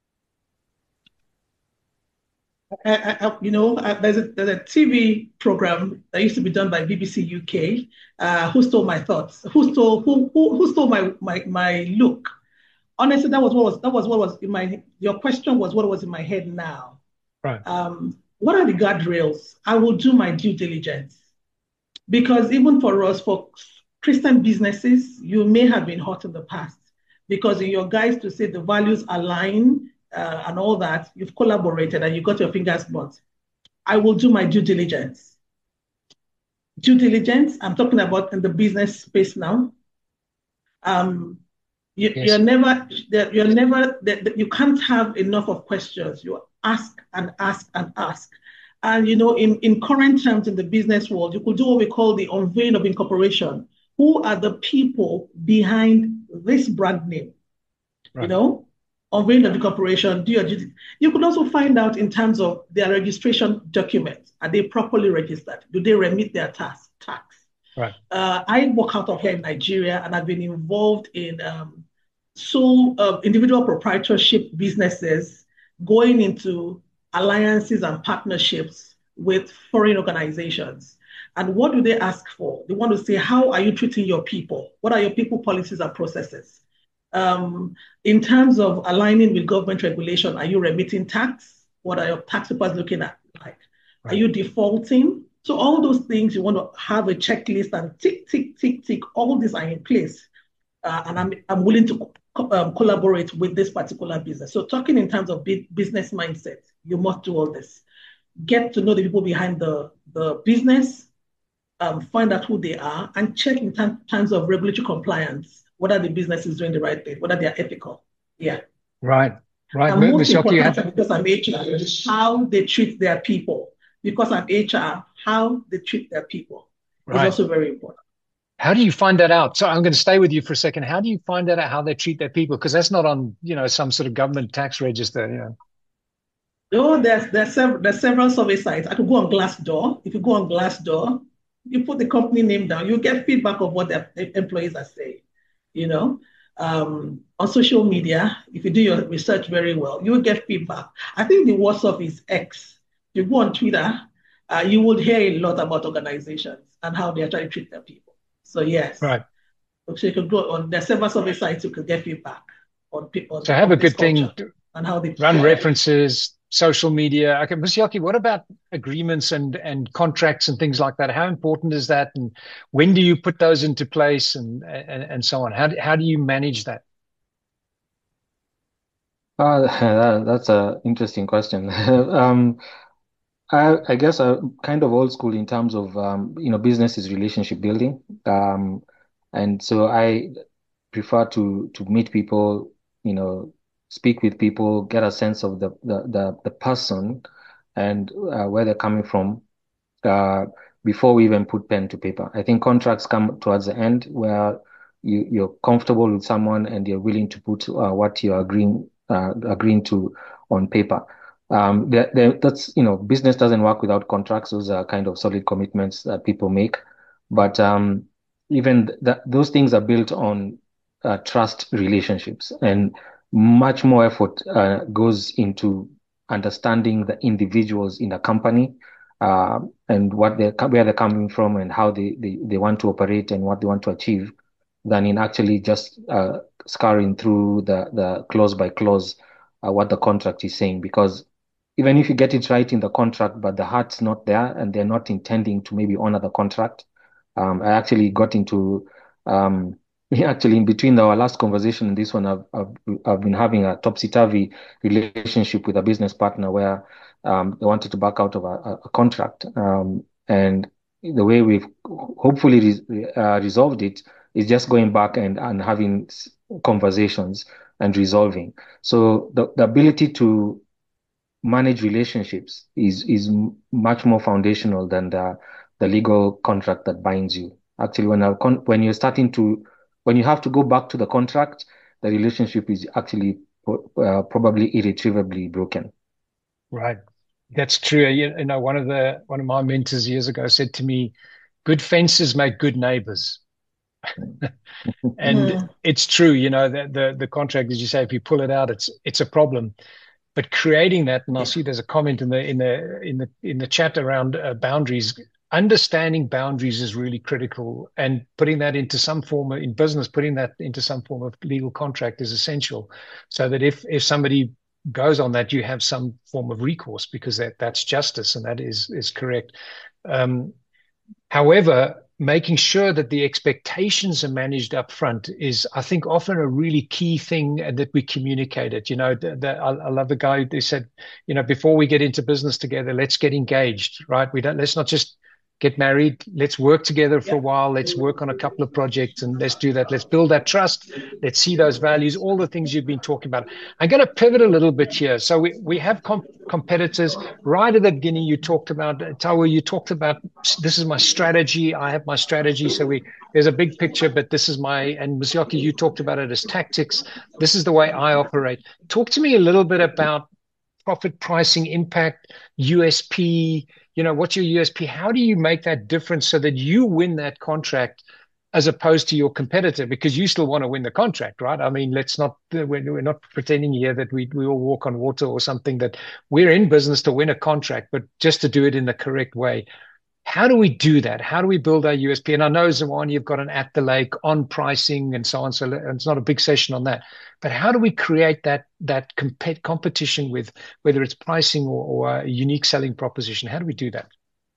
There's a TV program that used to be done by BBC UK. Who stole my thoughts? Who stole my look? Honestly, that was what was in my. Your question was what was in my head now. Right. What are the guardrails? I will do my due diligence, because even for us, for Christian businesses, you may have been hurt in the past because in your guys to say the values align and all that, you've collaborated and you got your fingers burnt. I will do my due diligence. Due diligence, I'm talking about in the business space now. You're never, you can't have enough of questions. You ask and ask and ask. And, in current terms in the business world, you could do what we call the unveiling of incorporation. Who are the people behind this brand name? Right. Unveiling of incorporation, you could also find out in terms of their registration documents. Are they properly registered? Do they remit their tax? Right. I work out of here in Nigeria, and I've been involved in individual proprietorship businesses going into alliances and partnerships with foreign organizations. And what do they ask for? They want to say, how are you treating your people? What are your people policies and processes? In terms of aligning with government regulation, are you remitting tax? What are your tax papers looking at like? Right. Are you defaulting? So all those things, you want to have a checklist and tick, tick, tick, tick. All these are in place. And I'm willing to collaborate with this particular business. So talking in terms of business mindset, you must do all this. Get to know the people behind the business, find out who they are, and check in terms of regulatory compliance, whether the business is doing the right thing, whether they are ethical. Yeah. Right. And most important, because I'm HR, how they treat their people. Because I'm HR, how they treat their people is also very important. How do you find that out? So I'm going to stay with you for a second. How do you find out how they treat their people? Because that's not on, some sort of government tax register. Oh, there's several survey sites. I could go on Glassdoor. If you go on Glassdoor, you put the company name down, you get feedback of what their employees are saying. On social media, if you do your research very well, you will get feedback. I think the worst of is X. If you go on Twitter, you would hear a lot about organizations and how they are trying to treat their people. So yes, right. So you can go on. There's several survey sites you can get feedback on people. So have a good thing and how they run references, social media. Okay, Musiaki, what about agreements and contracts and things like that? How important is that, and when do you put those into place, and so on? How do you manage that? That's an interesting question. I guess kind of old school in terms of business is relationship building. And so I prefer to meet people, speak with people, get a sense of the person and where they're coming from uh, before we even put pen to paper. I think contracts come towards the end where you're comfortable with someone and you're willing to put what you're agreeing to on paper. That's, business doesn't work without contracts. Those are kind of solid commitments that people make. But even those things are built on trust relationships, and much more effort goes into understanding the individuals in the company and where they're coming from and how they want to operate and what they want to achieve than in actually just scouring through the clause by clause what the contract is saying. Because even if you get it right in the contract, but the heart's not there and they're not intending to maybe honor the contract. I actually got into actually in between our last conversation and this one, I've been having a topsy-turvy relationship with a business partner where they wanted to back out of a contract. And the way we've hopefully resolved it is just going back and having conversations and resolving. So the ability to manage relationships is much more foundational than the legal contract that binds you. Actually, when you're starting to when you have to go back to the contract, the relationship is actually probably irretrievably broken. Right. That's true. One of my mentors years ago said to me, good fences make good neighbors. And it's true, the contract, as you say, if you pull it out, it's a problem. But creating that, and I see there's a comment in the chat around boundaries. Understanding boundaries is really critical, and putting that into some form in business, putting that into some form of legal contract is essential, so that if somebody goes on that, you have some form of recourse, because that's justice and that is correct. However, making sure that the expectations are managed up front is, I think, often a really key thing that we communicate it. I love the guy who said, before we get into business together, let's get engaged, right? Let's not just get married. Let's work together for a while. Let's work on a couple of projects and let's do that. Let's build that trust. Let's see those values, all the things you've been talking about. I'm going to pivot a little bit here. So we have competitors. Right at the beginning, you talked about, Tawa, this is my strategy. I have my strategy. So there's a big picture, but this is and Mzioki, you talked about it as tactics. This is the way I operate. Talk to me a little bit about profit pricing impact, USP. What's your USP? How do you make that difference so that you win that contract as opposed to your competitor? Because you still want to win the contract, right? I mean, we're not pretending here that we all walk on water or something, that we're in business to win a contract, but just to do it in the correct way. How do we do that? How do we build our USP? And I know, Zawani, you've got an At the Lake on pricing and so on, so it's not a big session on that. But how do we create that competition with whether it's pricing or a unique selling proposition? How do we do that?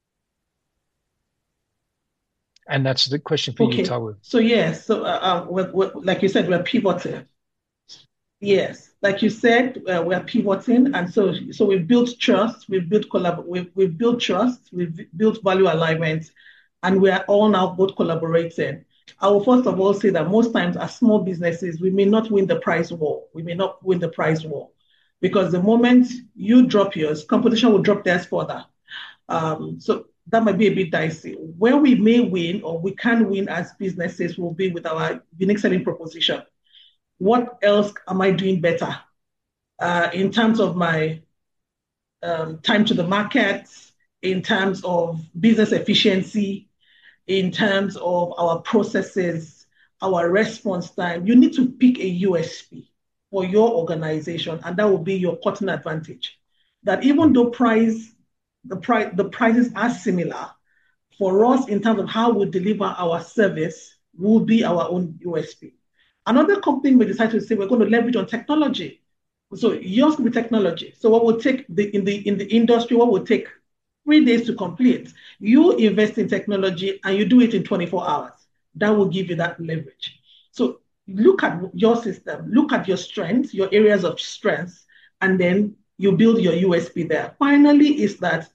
And that's the question for you, Tawu. So yes, like you said, we're pivoting. Yes, like you said, we're pivoting, and so we've built trust, we've built we've built trust, we've built value alignment, and we are all now both collaborating. I will first of all say that most times as small businesses, we may not win the price war. We may not win the price war because the moment you drop yours, competition will drop theirs further. So that might be a bit dicey. Where we may win or we can win as businesses will be with our unique selling proposition. What else am I doing better in terms of my time to the market, in terms of business efficiency, in terms of our processes, our response time? You need to pick a USP for your organization, and that will be your cutting advantage. That even though the prices are similar, for us in terms of how we deliver our service will be our own USP. Another company may decide to say we're going to leverage on technology. So yours will be technology. So what will take in the industry, what will take 3 days to complete, you invest in technology and you do it in 24 hours. That will give you that leverage. So look at your system, look at your strengths, your areas of strengths, and then you build your USP there. Finally, is that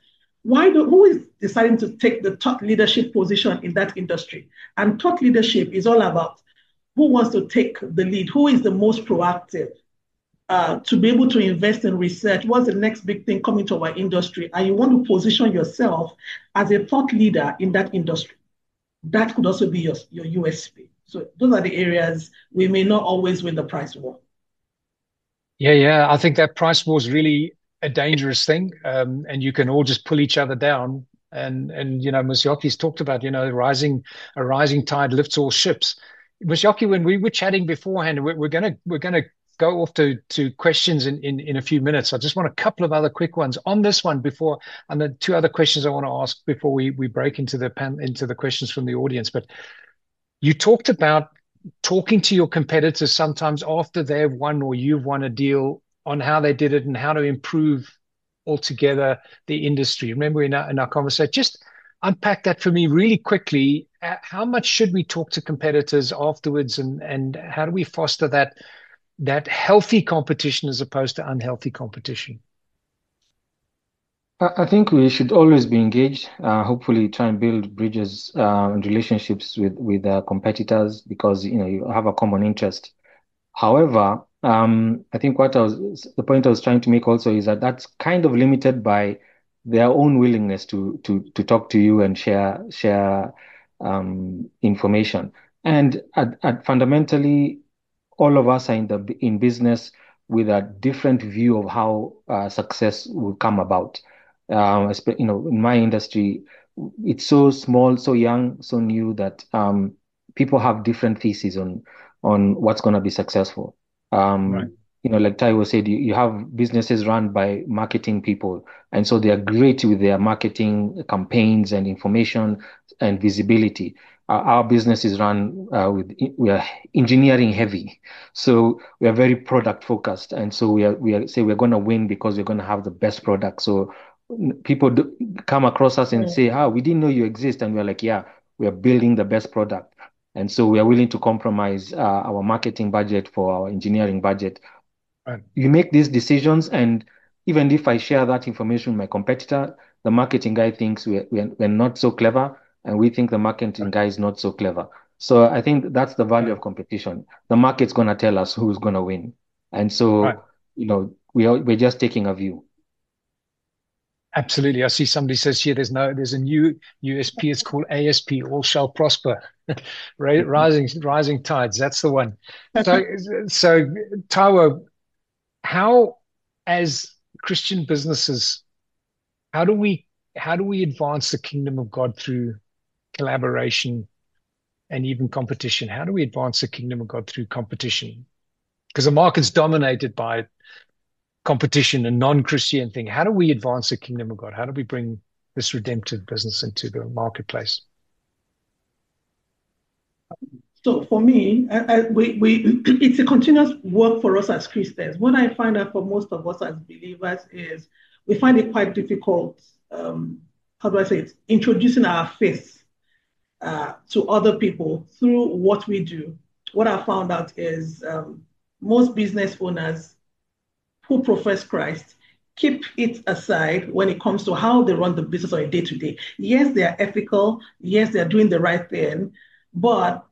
who is deciding to take the top leadership position in that industry? And thought leadership is all about who wants to take the lead, who is the most proactive, to be able to invest in research. What's the next big thing coming to our industry? And you want to position yourself as a thought leader in that industry. That could also be your USP. So those are the areas we may not always win the price war. Yeah. I think that price war is really a dangerous thing, and you can all just pull each other down. And Mosyoki's talked about, a rising tide lifts all ships. Mosyoki, when we were chatting beforehand, we're gonna go off to questions in a few minutes. I just want a couple of other quick ones on this one before, and the two other questions I want to ask before we break into the questions from the audience. But you talked about talking to your competitors sometimes after they've won or you've won a deal on how they did it and how to improve altogether the industry. Remember in our conversation, just unpack that for me really quickly. How much should we talk to competitors afterwards, and how do we foster that healthy competition as opposed to unhealthy competition? I think we should always be engaged, hopefully try and build bridges and relationships with competitors, because you have a common interest. However, I think the point I was trying to make also is that that's kind of limited by their own willingness to talk to you and share information. And fundamentally, all of us are in business with a different view of how success will come about. In my industry, it's so small, so young, so new that people have different theses on what's going to be successful. Right. Like Taiwo said, you have businesses run by marketing people, and so they are great with their marketing campaigns and information and visibility. Our business is run we are engineering heavy, so we are very product focused, and so we are say we're going to win because we're going to have the best product. So people come across us and say, we didn't know you exist. And we're like, yeah, we are building the best product. And so we are willing to compromise our marketing budget for our engineering budget. Right. You make these decisions, and even if I share that information with my competitor, the marketing guy thinks we're not so clever, and we think the marketing guy is not so clever. So I think that's the value of competition. The market's going to tell us who's going to win. And so, we're just taking a view. Absolutely. I see somebody says here there's a new USP. It's called ASP, all shall prosper. Rising tides. That's the one. So Taiwo, how, as Christian businesses, how do we advance the kingdom of God through collaboration and even competition? How do we advance the kingdom of God through competition? Because the market's dominated by competition and non-Christian thing. How do we advance the kingdom of God? How do we bring this redemptive business into the marketplace? So for me, it's a continuous work for us as Christians. What I find out for most of us as believers is we find it quite difficult, how do I say it, introducing our faith to other people through what we do. What I found out is most business owners who profess Christ keep it aside when it comes to how they run the business on a day-to-day. Yes, they are ethical. Yes, they are doing the right thing. But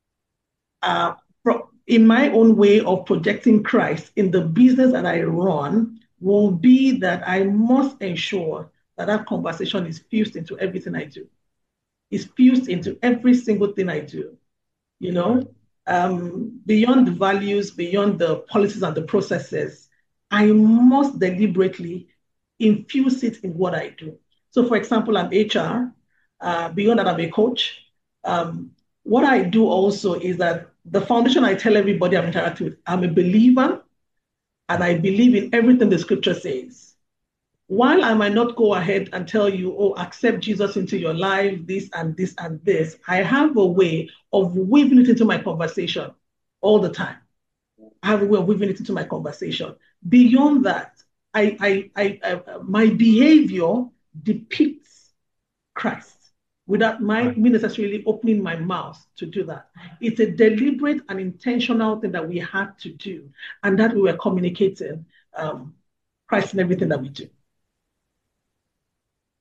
in my own way of projecting Christ in the business that I run will be that I must ensure that that conversation is fused into everything I do. It's fused into every single thing I do. Beyond the values, beyond the policies and the processes, I must deliberately infuse it in what I do. So, for example, I'm HR. Beyond that, I'm a coach. What I do also is that the foundation I tell everybody I'm interacting with, I'm a believer, and I believe in everything the scripture says. While I might not go ahead and tell you, accept Jesus into your life, this and this and this, I have a way of weaving it into my conversation all the time. I have a way of weaving it into my conversation. Beyond that, my behavior depicts Christ without me necessarily opening my mouth to do that. It's a deliberate and intentional thing that we had to do, and that we were communicating Christ in everything that we do.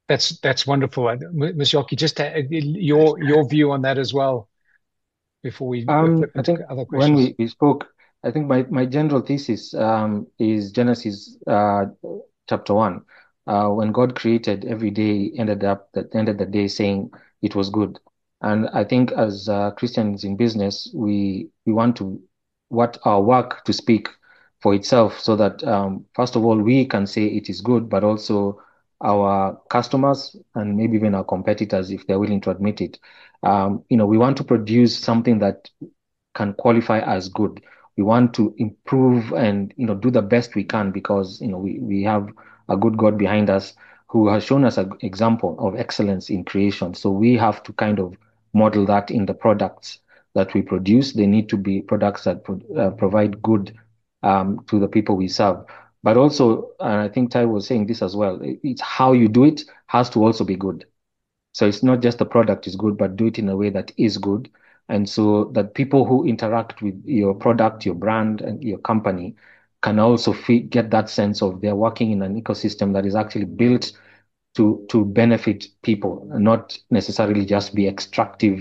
That's wonderful. Ms. Yoki, just your view on that as well before we flip I into think other when questions. we spoke, I think my general thesis is Genesis chapter 1. When God created every day, ended the day saying it was good. And I think as Christians in business, we want what our work to speak for itself, so that first of all we can say it is good, but also our customers and maybe even our competitors, if they're willing to admit it. We want to produce something that can qualify as good. We want to improve and do the best we can, because we have a good God behind us who has shown us an example of excellence in creation. So we have to kind of model that in the products that we produce. They need to be products that provide good to the people we serve. But also, and I think Ty was saying this as well, it's how you do it has to also be good. So it's not just the product is good, but do it in a way that is good. And so that people who interact with your product, your brand, and your company can also get that sense of they're working in an ecosystem that is actually built to benefit people, and not necessarily just be extractive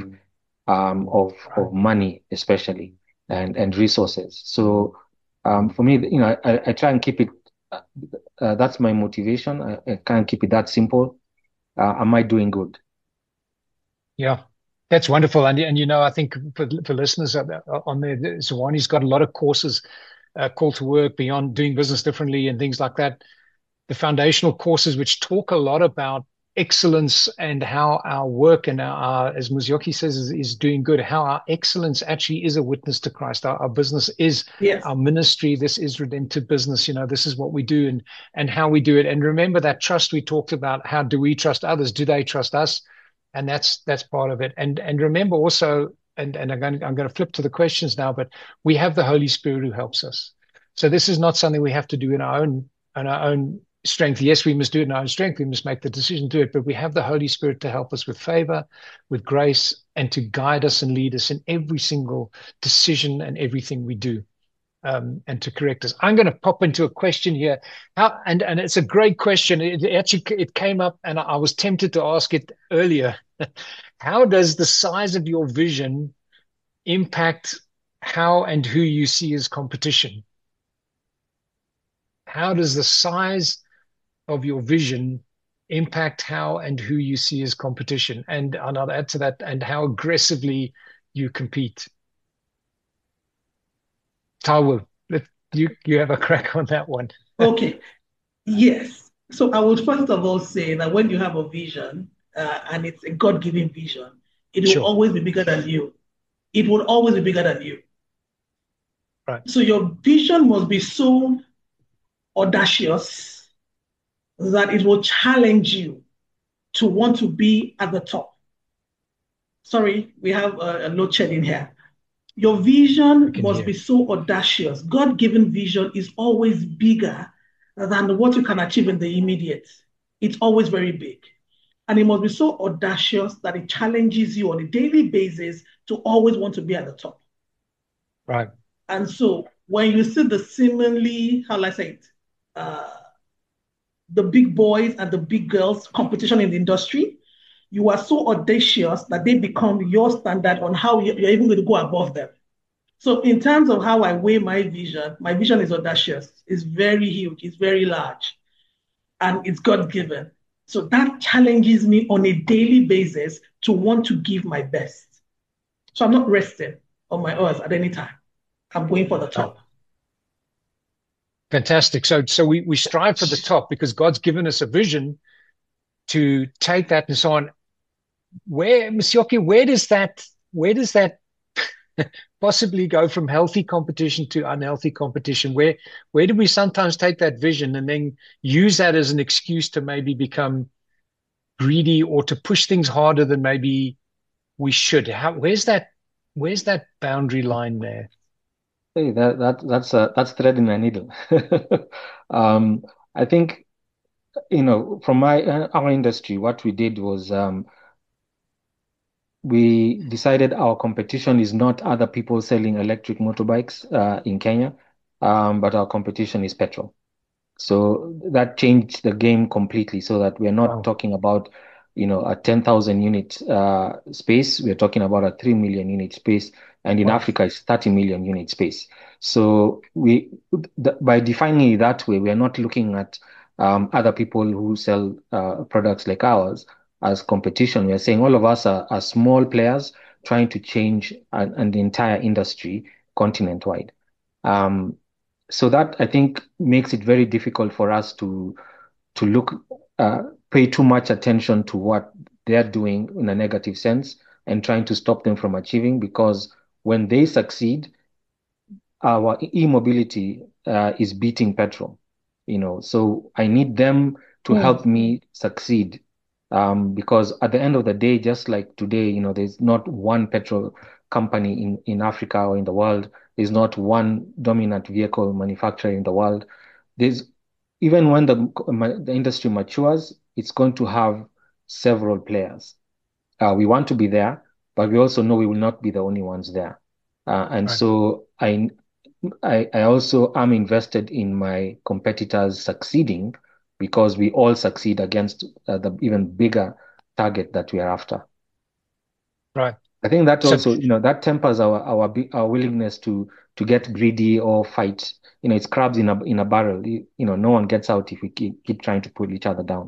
of money, especially and resources. So for me, I try and keep it. That's my motivation. I can't keep it that simple. Am I doing good? Yeah, that's wonderful. And I think for listeners on there, Zawani's got a lot of courses, Call to Work, Beyond Doing Business Differently, and things like that. The foundational courses which talk a lot about excellence and how our work and as Muzyoki says, is doing good, how our excellence actually is a witness to Christ. Our business is Yes. our ministry. This is redemptive business. This is what we do and how we do it. And remember that trust we talked about. How do we trust others? Do they trust us? And that's part of it. And remember also, and I'm going to flip to the questions now, but we have the Holy Spirit who helps us. So this is not something we have to do in our own strength. Yes, we must do it in our own strength. We must make the decision to do it, but we have the Holy Spirit to help us with favor, with grace, and to guide us and lead us in every single decision and everything we do, and to correct us. I'm going to pop into a question here. And it's a great question. It came up, and I was tempted to ask it earlier. How does the size of your vision impact how and who you see as competition? How does the size of your vision impact how and who you see as competition? And I'll add to that, and how aggressively you compete. Taiwo, you have a crack on that one. Okay. Yes. So I would first of all say that when you have a vision, and it's a God-given vision, it will always be bigger than you. It will always be bigger than you. Right. So your vision must be so audacious that it will challenge you to want to be at the top. Sorry, we have a load shedding here. Your vision must be so audacious. God-given vision is always bigger than what you can achieve in the immediate. It's always very big. And it must be so audacious that it challenges you on a daily basis to always want to be at the top. Right. And so when you see the seemingly, how will I say it, the big boys and the big girls competition in the industry, you are so audacious that they become your standard on how you're even going to go above them. So in terms of how I weigh my vision is audacious. It's very huge. It's very large. And it's God-given. So that challenges me on a daily basis to want to give my best. So I'm not resting on my oars at any time. I'm going for the top. Fantastic. So we strive for the top because God's given us a vision to take that and so on. Muzyoki, where does that possibly go from healthy competition to unhealthy competition? Where do we sometimes take that vision and then use that as an excuse to maybe become greedy or to push things harder than maybe we should? Where's that boundary line there? Hey, that's threading a needle. I think from our industry, what we did was we decided our competition is not other people selling electric motorbikes in Kenya, but our competition is petrol. So that changed the game completely so that we're not Wow. talking about, a 10,000 unit space. We're talking about a 3 million unit space. And in Wow. Africa, it's 30 million unit space. So by defining it that way, we're not looking at other people who sell products like ours as competition. We're saying all of us are small players trying to change the entire industry continent-wide. Um, so that I think makes it very difficult for us to look pay too much attention to what they're doing in a negative sense and trying to stop them from achieving because when they succeed, our e-mobility is beating petrol, so I need them to Mm. help me succeed. Because at the end of the day, just like today, there's not one petrol company in Africa or in the world. There's not one dominant vehicle manufacturer in the world. There's even when the industry matures, it's going to have several players. We want to be there, but we also know we will not be the only ones there. And Right. so I also am invested in my competitors succeeding because we all succeed against the even bigger target that we are after. Right. I think that So also, that tempers our willingness to get greedy or fight. It's crabs in a barrel. No one gets out if we keep trying to pull each other down.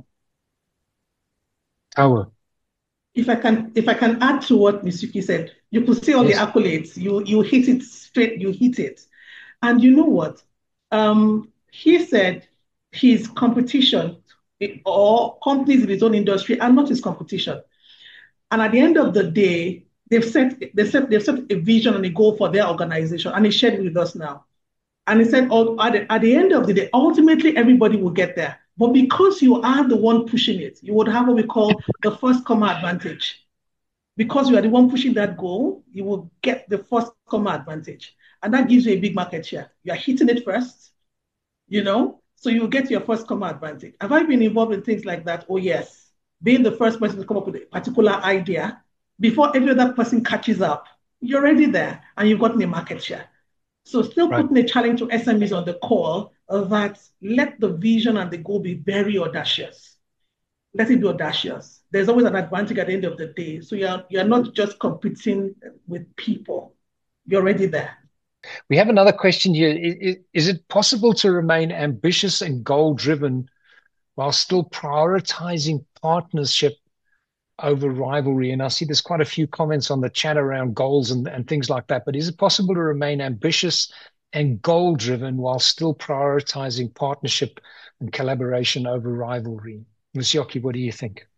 Tawa. If I can add to what Misuki said, you could see all the Yes. accolades. You hit it straight. You hit it, and you know what? He said his competition or companies in his own industry are not his competition. And at the end of the day, they've set a vision and a goal for their organization, and he shared with us now. And he said, oh, at the end of the day, ultimately everybody will get there. But because you are the one pushing it, you would have what we call the first comer advantage. Because you are the one pushing that goal, you will get the first comer advantage. And that gives you a big market share. You are hitting it first, so you will get your first comer advantage. Have I been involved in things like that? Oh, yes. Being the first person to come up with a particular idea before every other person catches up, you're already there and you've gotten a market share. So still Right. putting a challenge to SMEs on the call that let the vision and the goal be very audacious. Let it be audacious. There's always an advantage at the end of the day. So you're not just competing with people. You're already there. We have another question here. Is it possible to remain ambitious and goal-driven while still prioritizing partnership over rivalry? And I see there's quite a few comments on the chat around goals and things like that. But is it possible to remain ambitious and goal-driven while still prioritizing partnership and collaboration over rivalry? Ms. Yoki, what do you think?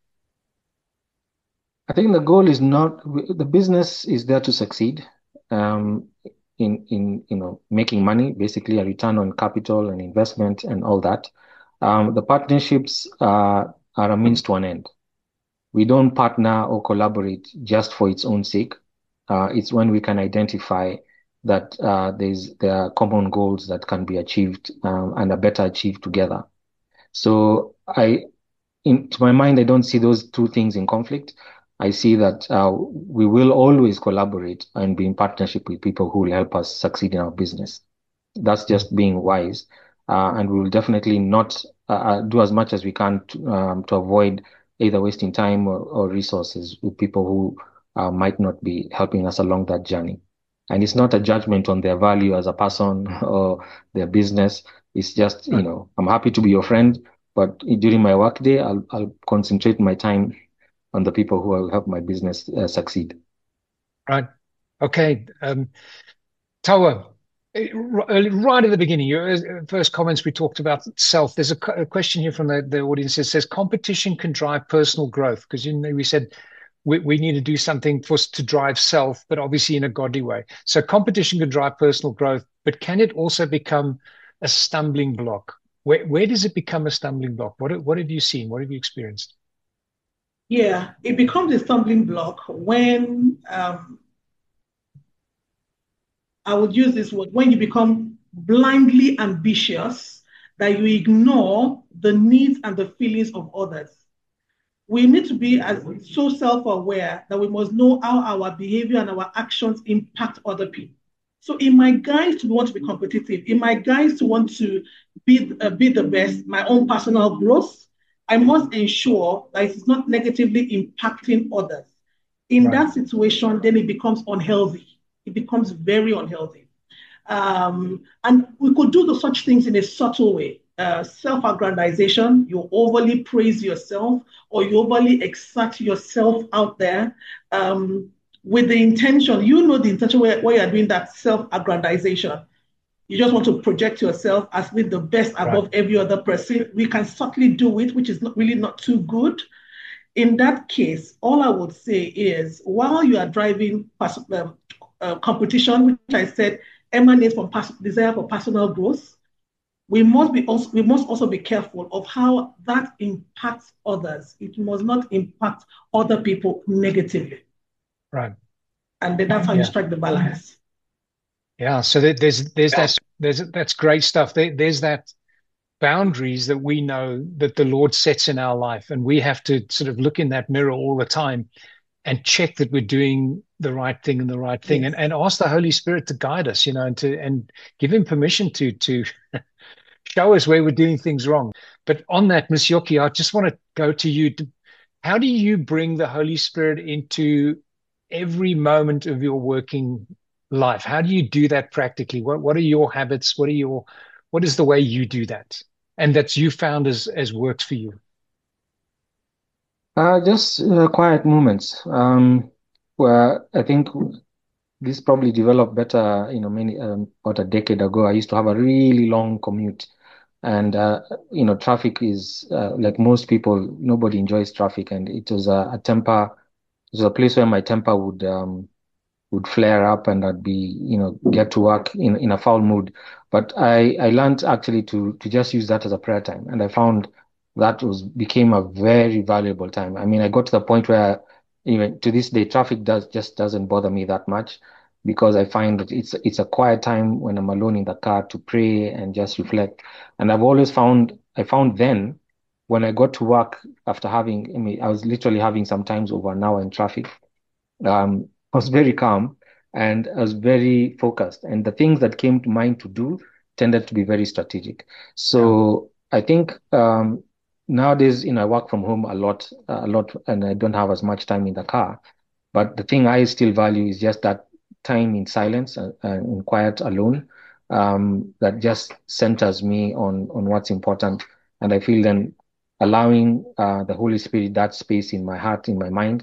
I think the goal is not the business is there to succeed, um, in making money, basically a return on capital and investment and all that. The partnerships are a means to an end. We don't partner or collaborate just for its own sake. It's when we can identify that there are common goals that can be achieved and are better achieved together. So to my mind, I don't see those two things in conflict. I see that we will always collaborate and be in partnership with people who will help us succeed in our business. That's just being wise. And we will definitely not do as much as we can to avoid either wasting time or resources with people who might not be helping us along that journey. And it's not a judgment on their value as a person or their business. It's just, Right. I'm happy to be your friend, but during my work day, I'll concentrate my time on the people who will help my business succeed. Right. Okay. Tawa, right at the beginning, your first comments, we talked about self. There's a question here from the audience that says competition can drive personal growth because we said we need to do something to drive self, but obviously in a godly way. So competition can drive personal growth, but can it also become a stumbling block? Where does it become a stumbling block? What have you seen? What have you experienced? Yeah, it becomes a stumbling block when I would use this word when you become blindly ambitious that you ignore the needs and the feelings of others. We need to be so self-aware that we must know how our behavior and our actions impact other people. So in my guise to want to be competitive, in my guise to want to be the best, my own personal growth, I must ensure that it's not negatively impacting others. In that situation, then it becomes unhealthy. It becomes very unhealthy. And we could do such things in a subtle way. Self-aggrandization, you overly praise yourself or you overly exert yourself out there with the intention, the intention where you're doing that self-aggrandization. You just want to project yourself as being the best above every other person. We can subtly do it, which is not too good. In that case, all I would say is while you are driving competition, which I said emanates from desire for personal growth, we must also be careful of how that impacts others. It must not impact other people negatively. Right. And then that's how you strike the balance. Yeah. So that's great stuff. There's that boundaries that we know that the Lord sets in our life, and we have to sort of look in that mirror all the time and check that we're doing the right thing and the right thing, and ask the Holy Spirit to guide us, and give him permission to show us where we're doing things wrong. But on that, Ms. Yoki, I just want to go to you. How do you bring the Holy Spirit into every moment of your working life? How do you do that practically? What are your habits? What is the way you do that? And that you found as works for you? Just quiet moments, where I think this probably developed better, about a decade ago. I used to have a really long commute, and traffic is like most people, nobody enjoys traffic, and it was a place where my temper would flare up, and I'd get to work in a foul mood. But I learned actually to just use that as a prayer time, and I found that became a very valuable time. I mean, I got to the point where even to this day, traffic doesn't bother me that much, because I find that it's a quiet time when I'm alone in the car to pray and just reflect. And I found then when I got to work after I was literally having sometimes over an hour in traffic. I was very calm and I was very focused, and the things that came to mind to do tended to be very strategic. So I think nowadays, I work from home a lot, and I don't have as much time in the car. But the thing I still value is just that time in silence and in quiet alone, that just centers me on what's important. And I feel then allowing the Holy Spirit that space in my heart, in my mind,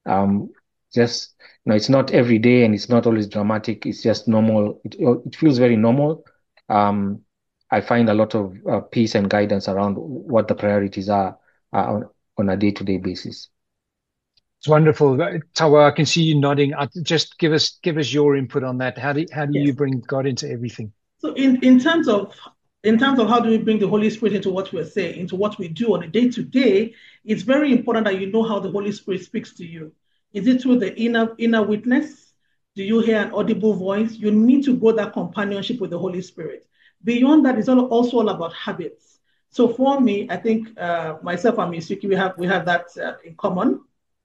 just it's not every day and it's not always dramatic. It's just normal. It feels very normal. I find a lot of peace and guidance around what the priorities are on a day-to-day basis. It's wonderful. Tawa, I can see you nodding. Just give us your input on that. How do you bring God into everything? So in terms of how do we bring the Holy Spirit into what we're saying, into what we do on a day-to-day, it's very important that you know how the Holy Spirit speaks to you. Is it through the inner witness? Do you hear an audible voice? You need to grow that companionship with the Holy Spirit. Beyond that, it's also all about habits. So for me, I think myself and Misuki, we have that in common.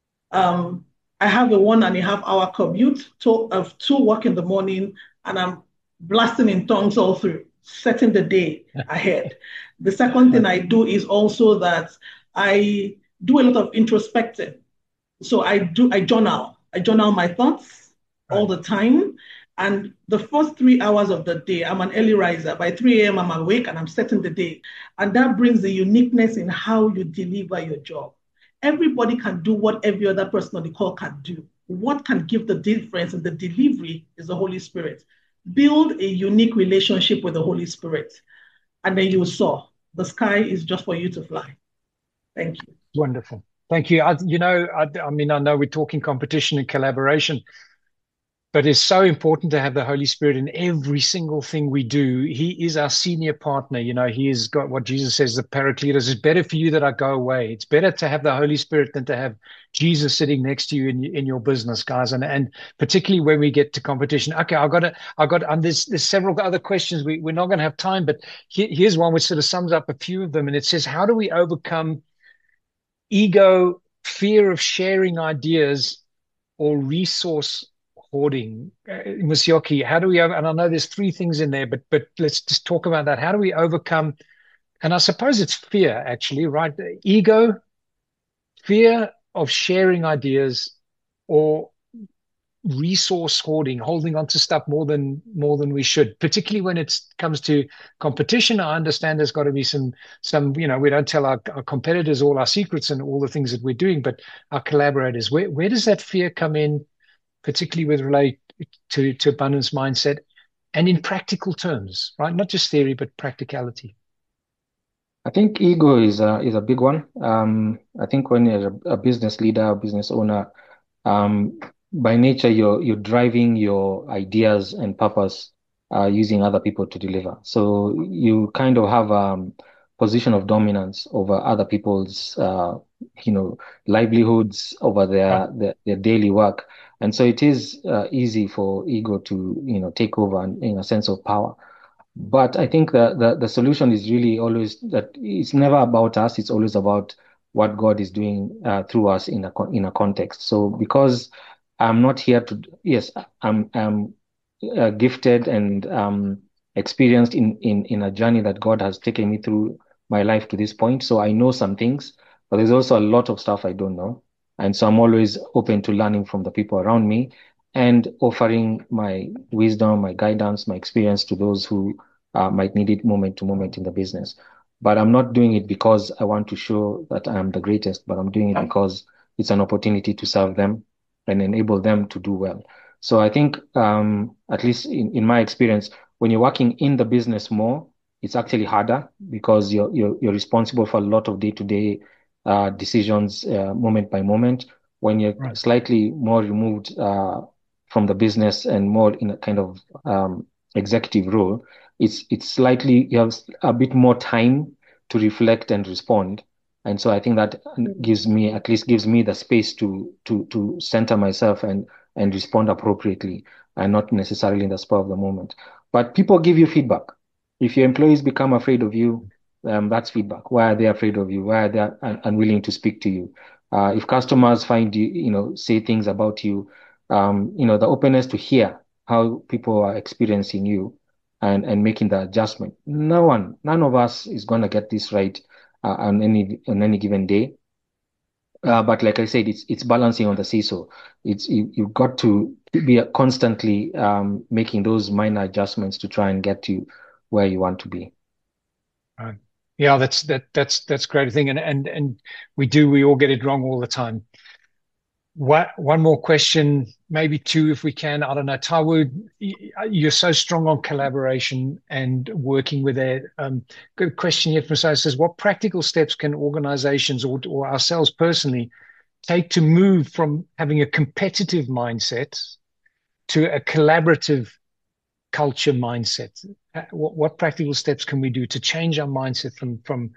I have a 1.5 hour commute to work in the morning, and I'm blasting in tongues all through, setting the day ahead. The second thing I do is also that I do a lot of introspecting. So I journal. I journal my thoughts all the time. And the first 3 hours of the day, I'm an early riser. By 3 a.m., I'm awake and I'm setting the day. And that brings the uniqueness in how you deliver your job. Everybody can do what every other person on the call can do. What can give the difference in the delivery is the Holy Spirit. Build a unique relationship with the Holy Spirit. And then you saw the sky is just for you to fly. Thank you. Wonderful. Thank you. I know we're talking competition and collaboration, but it's so important to have the Holy Spirit in every single thing we do. He is our senior partner. He has got what Jesus says, the Paracletus. It's better for you that I go away. It's better to have the Holy Spirit than to have Jesus sitting next to you in your business, guys. And particularly when we get to competition. Okay, there's several other questions. We're not going to have time, but here's one which sort of sums up a few of them. And it says, how do we overcome ego, fear of sharing ideas, or resource hoarding. Musyoki, how do we, and I know there's three things in there, but let's just talk about that. How do we overcome, and I suppose it's fear actually, right? Ego, fear of sharing ideas, or resource hoarding, holding on to stuff more than we should, particularly when it comes to competition. I understand there's got to be some we don't tell our competitors all our secrets and all the things that we're doing, but our collaborators, where does that fear come in, particularly with relate to abundance mindset and in practical terms, right? Not just theory, but practicality. I think ego is a big one. I think when you're a business leader, a business owner, um, by nature you're driving your ideas and purpose using other people to deliver. So you kind of have position of dominance over other people's livelihoods, over Right. their daily work, and so it is easy for ego to take over and in a sense of power. But I think the solution is really always that it's never about us. It's always about what God is doing through us in a context. So because I'm not here to, yes, I'm gifted and experienced in a journey that God has taken me through my life to this point. So I know some things, but there's also a lot of stuff I don't know. And so I'm always open to learning from the people around me and offering my wisdom, my guidance, my experience to those who might need it moment to moment in the business. But I'm not doing it because I want to show that I am the greatest, but I'm doing it because it's an opportunity to serve them and enable them to do well. So I think, at least in my experience, when you're working in the business more, it's actually harder because you're responsible for a lot of day-to-day decisions, moment by moment. When you're Right. slightly more removed from the business and more in a kind of executive role, it's slightly you have a bit more time to reflect and respond. And so I think that gives me the space to center myself and respond appropriately and not necessarily in the spur of the moment. But people give you feedback. If your employees become afraid of you, that's feedback. Why are they afraid of you? Why are they unwilling to speak to you? If customers find you, say things about you, the openness to hear how people are experiencing you and making the adjustment. None of us is going to get this right on any given day. But like I said, it's balancing on the seesaw. You've got to be constantly making those minor adjustments to try and get to where you want to be. Right. Yeah, that's great thing, and we all get it wrong all the time. One more question, maybe two if we can. I don't know. Taiwo, you're so strong on collaboration and working with it. Good question here from someone says, what practical steps can organizations or ourselves personally take to move from having a competitive mindset to a collaborative culture mindset? What practical steps can we do to change our mindset from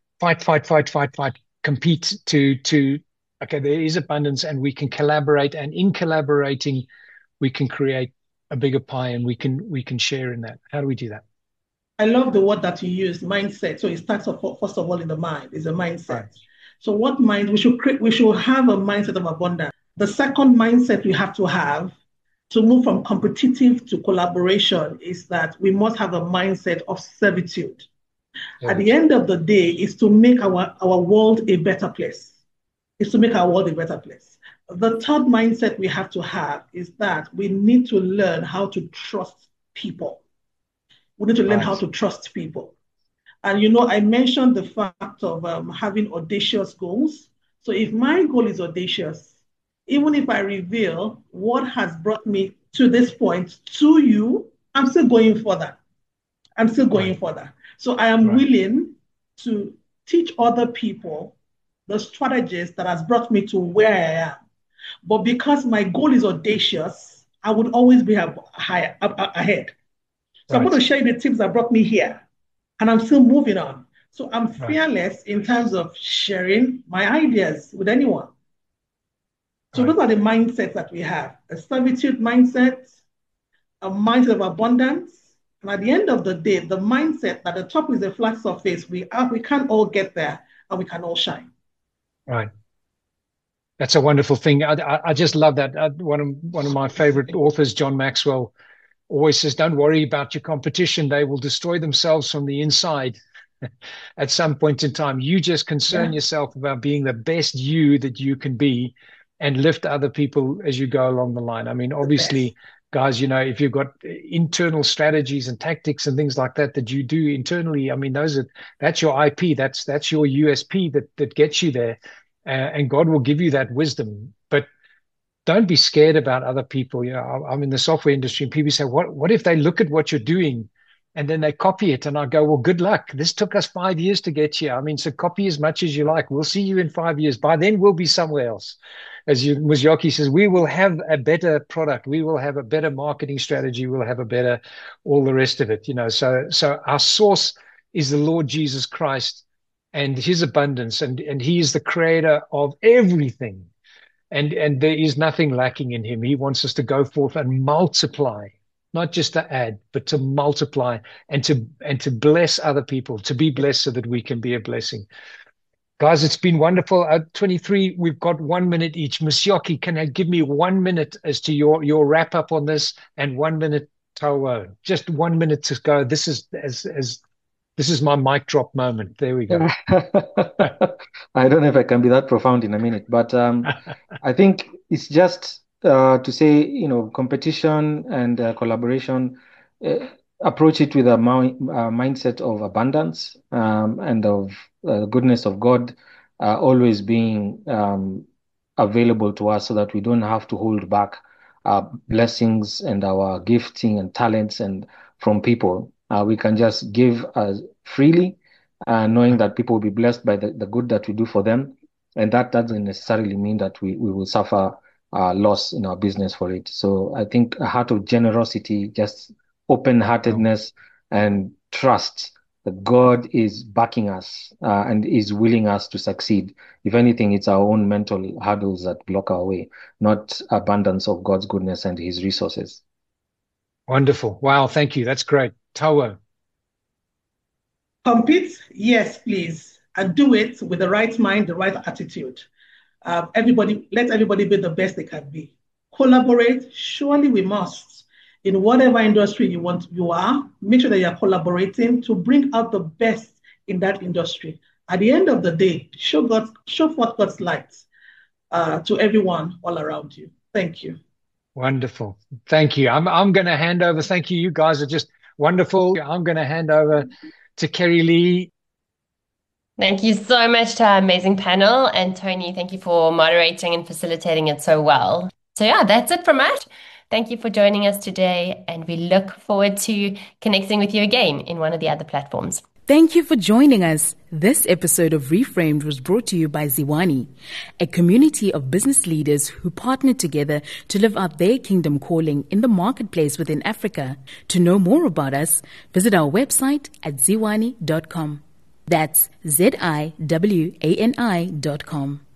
fight, compete to okay, there is abundance and we can collaborate, and in collaborating, we can create a bigger pie and we can share in that. How do we do that? I love the word that you used, mindset. So it starts off, first of all, in the mind. It's a mindset. Right. So what mind we should create? We should have a mindset of abundance. The second mindset we have to move from competitive to collaboration is that we must have a mindset of servitude. Yeah. At the end of the day, is to make our world a better place. Is to make our world a better place. The third mindset we have to have is that we need to learn how to trust people. We need to learn how to trust people. And I mentioned the fact of having audacious goals. So if my goal is audacious, even if I reveal what has brought me to this point to you, I'm still going further. I'm still going further. So I am willing to teach other people the strategies that has brought me to where I am. But because my goal is audacious, I would always be ahead. So I'm going to share you the tips that brought me here, and I'm still moving on. So I'm fearless in terms of sharing my ideas with anyone. So those are the mindsets that we have: a servitude mindset, a mindset of abundance, and at the end of the day, the mindset that the top is a flat surface. We can all get there, and we can all shine. Right. That's a wonderful thing. I just love that. One of my favorite authors, John Maxwell, always says, don't worry about your competition. They will destroy themselves from the inside at some point in time. You just concern yourself about being the best you that you can be and lift other people as you go along the line. I mean, obviously, guys, if you've got internal strategies and tactics and things like that you do internally, I mean, that's your IP. That's your USP that gets you there. And God will give you that wisdom. But don't be scared about other people. I'm in the software industry and people say, what if they look at what you're doing and then they copy it? And I go, well, good luck. This took us 5 years to get here. I mean, so copy as much as you like. We'll see you in 5 years. By then we'll be somewhere else. As Musyoki says, we will have a better product. We will have a better marketing strategy. We'll have a better, all the rest of it, so our source is the Lord Jesus Christ and his abundance. And he is the creator of everything. And there is nothing lacking in him. He wants us to go forth and multiply, not just to add, but to multiply and to bless other people, to be blessed so that we can be a blessing. Guys, it's been wonderful. 23, we've got 1 minute each. Musyoki, can I give me 1 minute as to your wrap up on this, and 1 minute, Tauwo? Just 1 minute to go. This is my mic drop moment. There we go. I don't know if I can be that profound in a minute, but I think it's just to say, competition and collaboration, approach it with a mindset of abundance and of goodness of God always being available to us so that we don't have to hold back our blessings and our gifting and talents and from people. We can just give freely, knowing that people will be blessed by the good that we do for them. And that doesn't necessarily mean that we will suffer loss in our business for it. So I think a heart of generosity, just open-heartedness and trust that God is backing us and is willing us to succeed. If anything, it's our own mental hurdles that block our way, not abundance of God's goodness and his resources. Wonderful. Wow. Thank you. That's great. Tauwo. Compete? Yes, please. And do it with the right mind, the right attitude. Let everybody be the best they can be. Collaborate? Surely we must. In whatever industry you are, make sure that you are collaborating to bring out the best in that industry. At the end of the day, show forth God's light to everyone all around you. Thank you. Wonderful. Thank you. I'm going to hand over. Thank you. You guys are just wonderful. I'm going to hand over to Kerry Lee. Thank you so much to our amazing panel. And Tony, thank you for moderating and facilitating it so well. So yeah, that's it from us. Thank you for joining us today. And we look forward to connecting with you again in one of the other platforms. Thank you for joining us. This episode of Reframed was brought to you by Ziwani, a community of business leaders who partner together to live out their kingdom calling in the marketplace within Africa. To know more about us, visit our website at ziwani.com. That's ZIWANI.com.